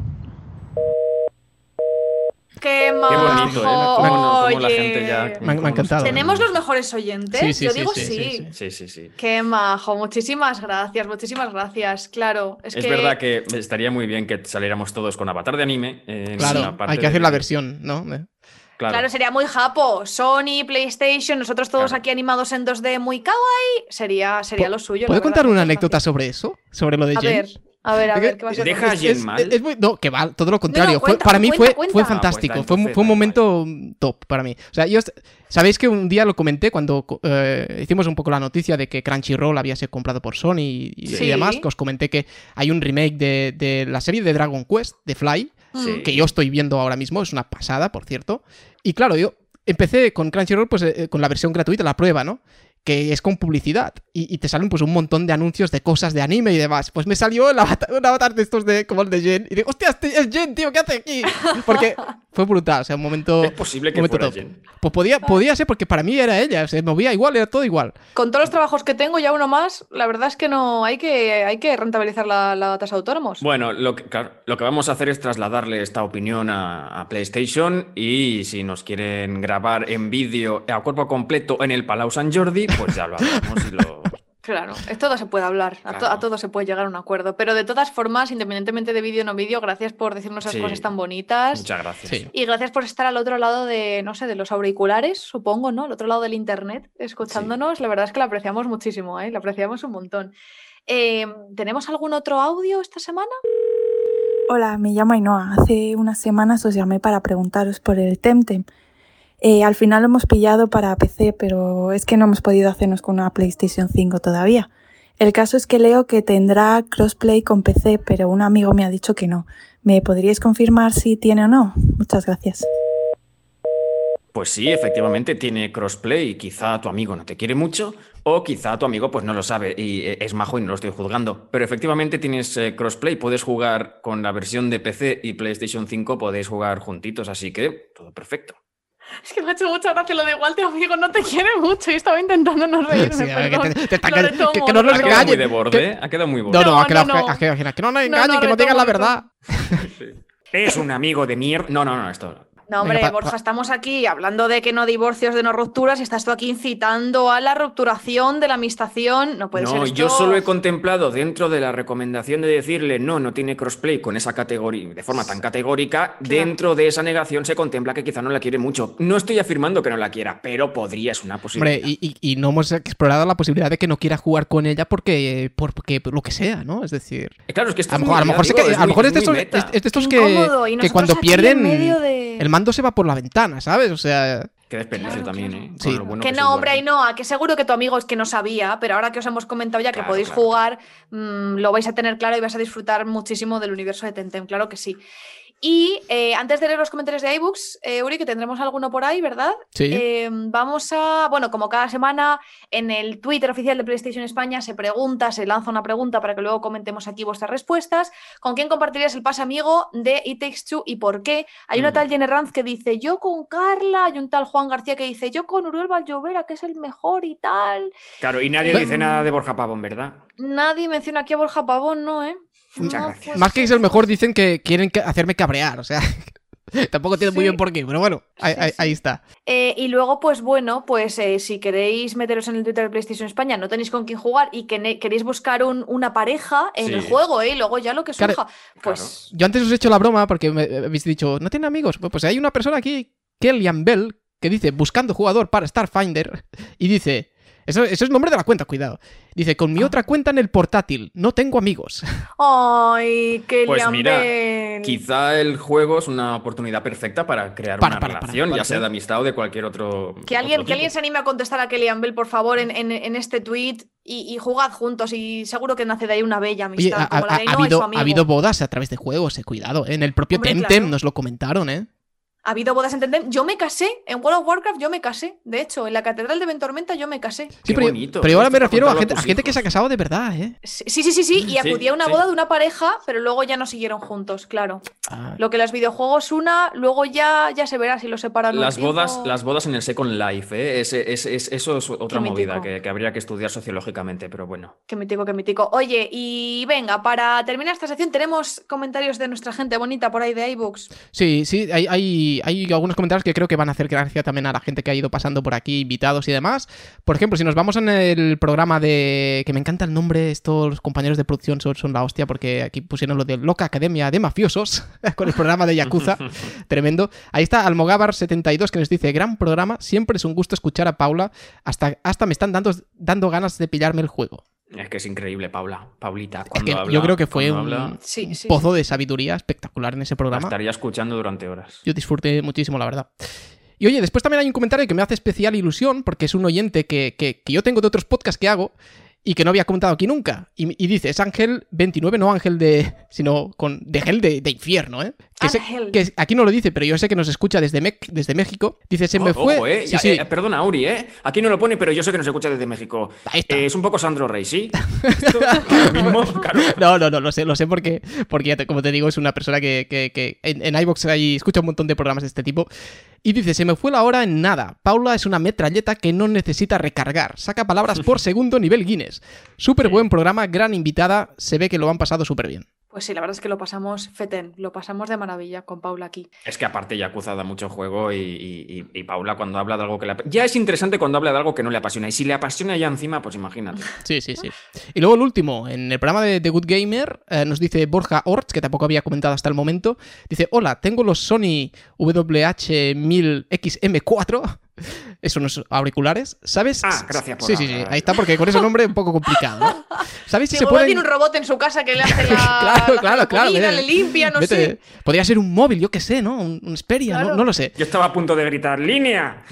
Qué majo. Qué bonito, ¿eh? Cómo, no, cómo la gente ya... Me, me ha encantado. ¿Tenemos los mejores oyentes? Sí, sí, Yo sí, digo sí, sí. sí, sí. Sí, sí, sí. Qué majo. Muchísimas gracias, muchísimas gracias. Claro, es, es que... verdad que estaría muy bien que saliéramos todos con avatar de anime. En claro, una parte hay que hacer de... la versión, ¿no? Claro. Claro, sería muy japo. Sony, PlayStation, nosotros todos Claro. aquí animados en dos D muy kawaii. Sería, sería lo suyo. ¿Puedo la contar verdad, una muchas anécdota gracias. sobre eso? Sobre lo de A Jen. ver, a ver, a Es ver, que ¿qué vas a deja decir? a Jen Es, mal. es- es muy, no, que va, todo lo contrario. No, no, Fue- cuenta, para mí cuenta, fue, cuenta. fue Ah, fantástico. pues, fue, entonces, fue un da momento top para mí. O sea, yo sabéis que un día lo comenté cuando eh, hicimos un poco la noticia de que Crunchyroll había sido comprado por Sony y, y Sí. demás, que os comenté que hay un remake de, de la serie de Dragon Quest, de Fly, Sí. que yo estoy viendo ahora mismo, es una pasada, por cierto. Y claro, yo empecé con Crunchyroll pues eh, con la versión gratuita, la prueba, ¿no? Que es con publicidad y, y te salen pues un montón de anuncios de cosas de anime y demás. Pues me salió el avatar, un avatar de estos de como el de Jen y digo, hostia, este es Jen, tío, ¿qué hace aquí? Porque fue brutal, o sea, un momento... Es posible que momento fuera top. Jen. Pues podía, podía ser porque para mí era ella, se movía igual, era todo igual. Con todos los trabajos que tengo, ya uno más, la verdad es que no hay que, hay que rentabilizar la, la tasa de autónomos. Bueno, lo que, claro, lo que vamos a hacer es trasladarle esta opinión a, a PlayStation y si nos quieren grabar en vídeo a cuerpo completo en el Palau Sant Jordi, pues ya lo hablamos y lo... Claro, es todo se puede hablar, a, to- Claro. a todo se puede llegar a un acuerdo. Pero de todas formas, independientemente de vídeo o no vídeo, gracias por decirnos esas Sí. cosas tan bonitas. Muchas gracias. Sí. Y gracias por estar al otro lado de, no sé, de los auriculares, supongo, ¿no? Al otro lado del internet, escuchándonos. La verdad es que la apreciamos muchísimo, ¿eh? La apreciamos un montón. Eh, ¿Tenemos algún otro audio esta semana? Hola, me llamo Ainhoa. Hace unas semanas os llamé para preguntaros por el Temtem. Eh, al final lo hemos pillado para P C, pero es que no hemos podido hacernos con una PlayStation cinco todavía. El caso es que leo que tendrá crossplay con P C, pero un amigo me ha dicho que no. ¿Me podríais confirmar si tiene o no? Muchas gracias. Pues sí, efectivamente tiene crossplay. Quizá tu amigo no te quiere mucho o quizá tu amigo pues no lo sabe y eh, es majo y no lo estoy juzgando. Pero efectivamente tienes eh, crossplay. Puedes jugar con la versión de P C y PlayStation cinco, podéis jugar juntitos, así que todo perfecto. Es que me ha hecho mucha gracia lo de igual tu amigo no te quiere mucho y estaba intentando no reírme, Sí, a ver, perdón. que te- te está- Lo que- retomo, que- que no lo nos Ha retomo. quedado muy engañen. de borde, que- ¿eh? Ha quedado muy No, borde. no, No, ha quedado, no, no. ha quedado- que no nos No, engañen, no, que no digan la retomo, verdad. Es un amigo de mierda. No, no, no, esto... No, hombre, Venga, pa- Borja, pa- estamos aquí hablando de que no divorcios, de no rupturas, y estás tú aquí incitando a la rupturación de la amistación. No puede ser No, esto. yo solo he contemplado dentro de la recomendación de decirle no, no tiene crossplay con esa categoría, de forma tan categórica, dentro de esa negación se contempla que quizá no la quiere mucho. No estoy afirmando que no la quiera, pero podría, es una posibilidad. Hombre, y, y- y no hemos explorado la posibilidad de que no quiera jugar con ella porque, por- porque por lo que sea, ¿no? Es decir, Eh, Claro, es que esto a lo es mejor, a lo muy- mejor, ya se digo, que- es a lo muy- mejor es de es muy estos, meta. es- es de estos Qué que, incómodo, y que nosotros cuando aquí pierden en medio de- el mando se va por la ventana, ¿sabes? O sea, Qué desperdicio Claro, también, claro. ¿eh? Con Sí. lo bueno Que se no, hombre, duerme. Ainhoa, que seguro que tu amigo es que no sabía, pero ahora que os hemos comentado ya que Claro, podéis claro. jugar, mm, lo vais a tener claro y vais a disfrutar muchísimo del universo de Temtem, claro que sí. Y eh, antes de leer los comentarios de iBooks, eh, Uri, que tendremos alguno por ahí, ¿verdad? Sí. Eh, vamos a, bueno, como cada semana, en el Twitter oficial de PlayStation España se pregunta, se lanza una pregunta para que luego comentemos aquí vuestras respuestas. ¿Con quién compartirías el pase amigo de It Takes Two y por qué? Hay una Mm. tal Jenny Ranz que dice yo con Carla, hay un tal Juan García que dice yo con Uriel Vallovera, que es el mejor y tal. Claro, y nadie Mm. dice nada de Borja Pavón, ¿verdad? Nadie menciona aquí a Borja Pavón, ¿no, eh? Muchas No, gracias. pues más que sí. es el mejor, dicen que quieren que- hacerme cabrear, o sea, tampoco entiendo muy Sí. bien por qué, pero bueno, ahí, Sí, ahí- sí. ahí está. Eh, y luego, pues bueno, pues eh, si queréis meteros en el Twitter de PlayStation España, no tenéis con quién jugar y que ne- queréis buscar un- una pareja en Sí. el juego, ¿eh? Y luego ya lo que Claro. surja, pues... Yo antes os he hecho la broma porque me habéis dicho, ¿no tiene amigos? Pues, pues hay una persona aquí, Kellyan Bell, que dice, buscando jugador para Starfinder, y dice, eso, eso es el nombre de la cuenta, cuidado. Dice, con mi Ah. otra cuenta en el portátil, no tengo amigos. Ay, qué Pues mira, Bell. quizá el juego es una oportunidad perfecta para crear Para, una para, para, relación, para, ya sea sí. de amistad o de cualquier otro. Que alguien, otro que alguien tipo. se anime a contestar a Kellyan Bell, por favor, en, en- en este tweet y, y jugad juntos y seguro que nace de ahí una bella Oye, amistad, ha, como la ha- de ha Ainhoa y habido, su ha amigo. habido bodas a través de juegos, eh, cuidado. ¿eh? En el propio Hombre, Temtem claro. nos lo comentaron, ¿eh? Ha habido bodas en Temtem. Yo me casé, en World of Warcraft yo me casé. De hecho, en la Catedral de Ventormenta yo me casé. Sí, Qué pero, bonito. pero yo ahora Esto me para refiero a contarlo a gente, a tus gente que se ha hijos. casado de verdad, ¿eh? Sí, sí, sí, sí. Y Sí, acudí a una sí. boda de una pareja, pero luego ya no siguieron juntos, claro. Ah, Lo que los videojuegos una, luego ya, ya se verá si los separan un Las tiempo. bodas, las bodas en el Second Life, ¿eh? Ese- ese- ese- eso es otra mítico. movida que, que habría que estudiar sociológicamente, pero bueno. Qué mítico, qué mítico. Oye, y venga, para terminar esta sección tenemos comentarios de nuestra gente bonita por ahí de iBooks. sí, sí, hay, hay, hay algunos comentarios que creo que van a hacer gracia también a la gente que ha ido pasando por aquí, invitados y demás. Por ejemplo, si nos vamos en el programa de... que me encanta el nombre, estos compañeros de producción son, son la hostia, porque aquí pusieron lo de Loca Academia de Mafiosos, con el programa de Yakuza, tremendo. Ahí está Almogávar setenta y dos que nos dice, gran programa, siempre es un gusto escuchar a Paula, hasta, hasta me están dando, dando ganas de pillarme el juego. Es que es increíble, Paula. Paulita, Es cuando que habla, yo creo que fue cuando un, habla, Sí, un sí. pozo de sabiduría espectacular en ese la programa. estaría escuchando durante horas. Yo disfruté muchísimo, la verdad. Y oye, después también hay un comentario que me hace especial ilusión, porque es un oyente que, que, que yo tengo de otros podcasts que hago, y que no había comentado aquí nunca. Y, y dice, es Ángel veintinueve, no Ángel de... sino con de Hell de, de infierno, ¿eh? Que, sé, que aquí no lo dice, pero yo sé que nos escucha desde, Me desde México. Dice, se me oh, fue... Ojo, eh. Sí, ya, sí. Eh, perdona, Auri, ¿eh? Aquí no lo pone, pero yo sé que nos escucha desde México. Ahí está. Eh, es un poco Sandro Rey, ¿sí? Esto, mismo, claro. No, no, no, lo sé, lo sé porque, porque ya te, como te digo, es una persona que, que, que en, en iVoox ahí escucha un montón de programas de este tipo. Y dice, se me fue la hora en nada. Paula es una metralleta que no necesita recargar. Saca palabras por segundo, nivel Guinness. Súper buen programa, gran invitada. Se ve que lo han pasado súper bien. Pues sí, la verdad es que lo pasamos fetén, lo pasamos de maravilla con Paula aquí. Es que aparte Yakuza da mucho juego y, y, y Paula cuando habla de algo que le... Ya es interesante cuando habla de algo que no le apasiona. Y si le apasiona ya encima, pues imagínate. Sí, sí, sí. Y luego el último, en el programa de The Good Gamer, eh, nos dice Borja Orts, que tampoco había comentado hasta el momento. Dice, hola, tengo los Sony W H mil X M cuatro... Esos unos auriculares, ¿sabes? Ah, gracias por Sí, sí, sí, ahí está, porque con ese nombre es un poco complicado, ¿no? ¿Sabes si se Seguro pueden...? tiene un robot en su casa que le hace la, claro, la, claro, la claro, comida, vete, le limpia, no vete. sé. Podría ser un móvil, yo qué sé, ¿no? Un, un Xperia, Claro. no, no lo sé. Yo estaba a punto de gritar, ¡línea!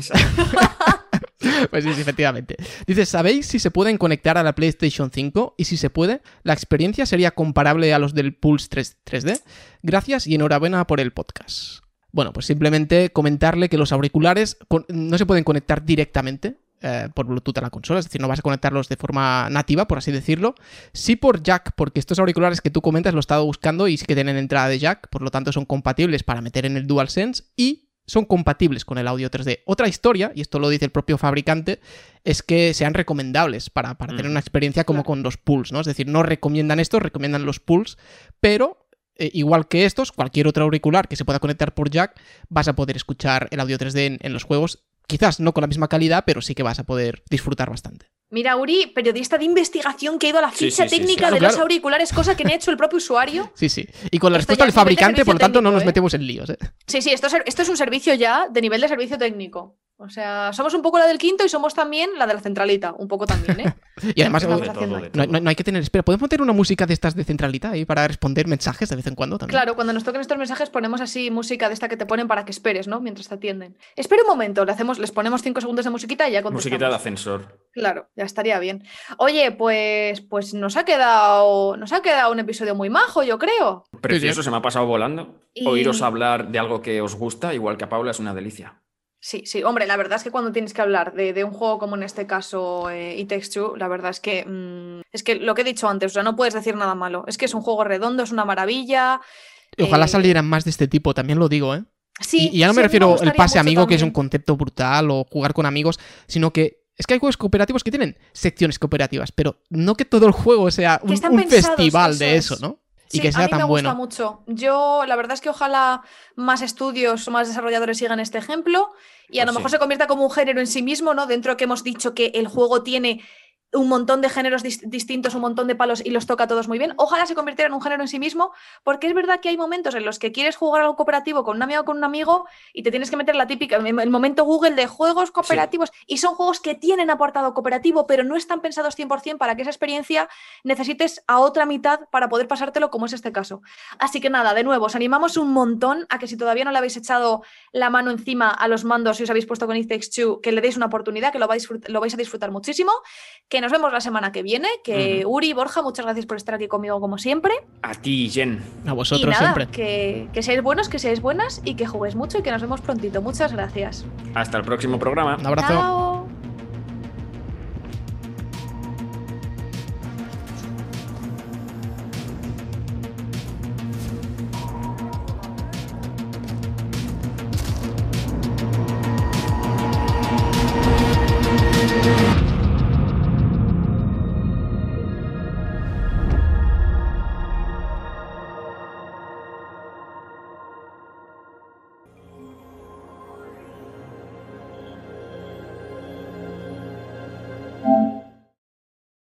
Pues sí, sí, efectivamente. Dice, ¿sabéis si se pueden conectar a la PlayStation cinco? Y si se puede, ¿la experiencia sería comparable a los del Pulse tres D? Gracias y enhorabuena por el podcast. Bueno, pues simplemente comentarle que los auriculares no se pueden conectar directamente eh, por Bluetooth a la consola, es decir, no vas a conectarlos de forma nativa, por así decirlo. Sí por jack, porque estos auriculares que tú comentas lo he estado buscando y sí que tienen entrada de jack, por lo tanto son compatibles para meter en el DualSense y son compatibles con el audio tres D. Otra historia, y esto lo dice el propio fabricante, es que sean recomendables para, para mm. tener una experiencia como claro. con los Pulse, ¿no? Es decir, no recomiendan estos, recomiendan los Pulse, pero... Eh, igual que estos, cualquier otro auricular que se pueda conectar por jack, vas a poder escuchar el audio tres D en, en los juegos. Quizás no con la misma calidad, pero sí que vas a poder disfrutar bastante. Mira, Uri, periodista de investigación que ha ido a la ficha sí, sí, técnica sí, sí. de Claro, los claro. auriculares, cosa que me ha hecho el propio usuario. Sí, sí. Y con la Esto respuesta ya del es nivel de fabricante, por lo tanto, no técnico, nos ¿eh? metemos en líos, ¿eh? Sí, sí, esto es, esto es un servicio ya de nivel de servicio técnico. O sea, somos un poco la del quinto y somos también la de la centralita, un poco también, ¿eh? Y además, Estamos eh, haciendo todo, ahí. no, no- no hay que tener espera. ¿Podemos meter una música de estas de centralita ahí para responder mensajes de vez en cuando también? Claro, cuando nos toquen estos mensajes ponemos así música de esta que te ponen para que esperes, ¿no? Mientras te atienden. Espera un momento, le hacemos, les ponemos cinco segundos de musiquita y ya contestamos. Musiquita de ascensor. Claro, ya estaría bien. Oye, pues, pues nos ha quedado, nos ha quedado un episodio muy majo, yo creo. Precioso, se me ha pasado volando. Y- Oíros hablar de algo que os gusta, igual que a Paula, es una delicia. Sí, sí, hombre, la verdad es que cuando tienes que hablar de, de un juego como en este caso eh, It Takes Two, la verdad es que mm, es que lo que he dicho antes, o sea, no puedes decir nada malo. Es que es un juego redondo, es una maravilla. Y ojalá eh, salieran más de este tipo, también lo digo, ¿eh? Sí, y, y ya no sí, me a mí refiero al gustaría pase mucho amigo, que es un también. concepto brutal, o jugar con amigos, sino que es que hay juegos cooperativos que tienen secciones cooperativas, pero no que todo el juego sea Que un, están un pensados, festival eso de es. eso, ¿no? Y Sí, que a sea mí tan me bueno. gusta mucho. Yo, la verdad es que ojalá más estudios o más desarrolladores sigan este ejemplo y a Pues lo mejor sí. se convierta como un género en sí mismo, ¿no? Dentro que hemos dicho que el juego tiene un montón de géneros dis- distintos, un montón de palos y los toca todos muy bien. Ojalá se convirtiera en un género en sí mismo, porque es verdad que hay momentos en los que quieres jugar algo cooperativo con un amigo o con un amigo y te tienes que meter la típica, el momento Google de juegos cooperativos, y son juegos que tienen apartado cooperativo, pero no están pensados cien por ciento para que esa experiencia necesites a otra mitad para poder pasártelo, como es este caso. Así que nada, de nuevo, os animamos un montón a que si todavía no le habéis echado la mano encima a los mandos y os habéis puesto con It Takes Two, que le deis una oportunidad, que lo vais, lo vais a disfrutar muchísimo, que nos vemos la semana que viene, que Ujú. Uri, Borja, muchas gracias por estar aquí conmigo como siempre. A ti, Jen. A Y vosotros nada, siempre. que, que seáis buenos, que seáis buenas y que juguéis mucho y que nos vemos prontito. Muchas gracias. Hasta el próximo programa. Un abrazo. Chao.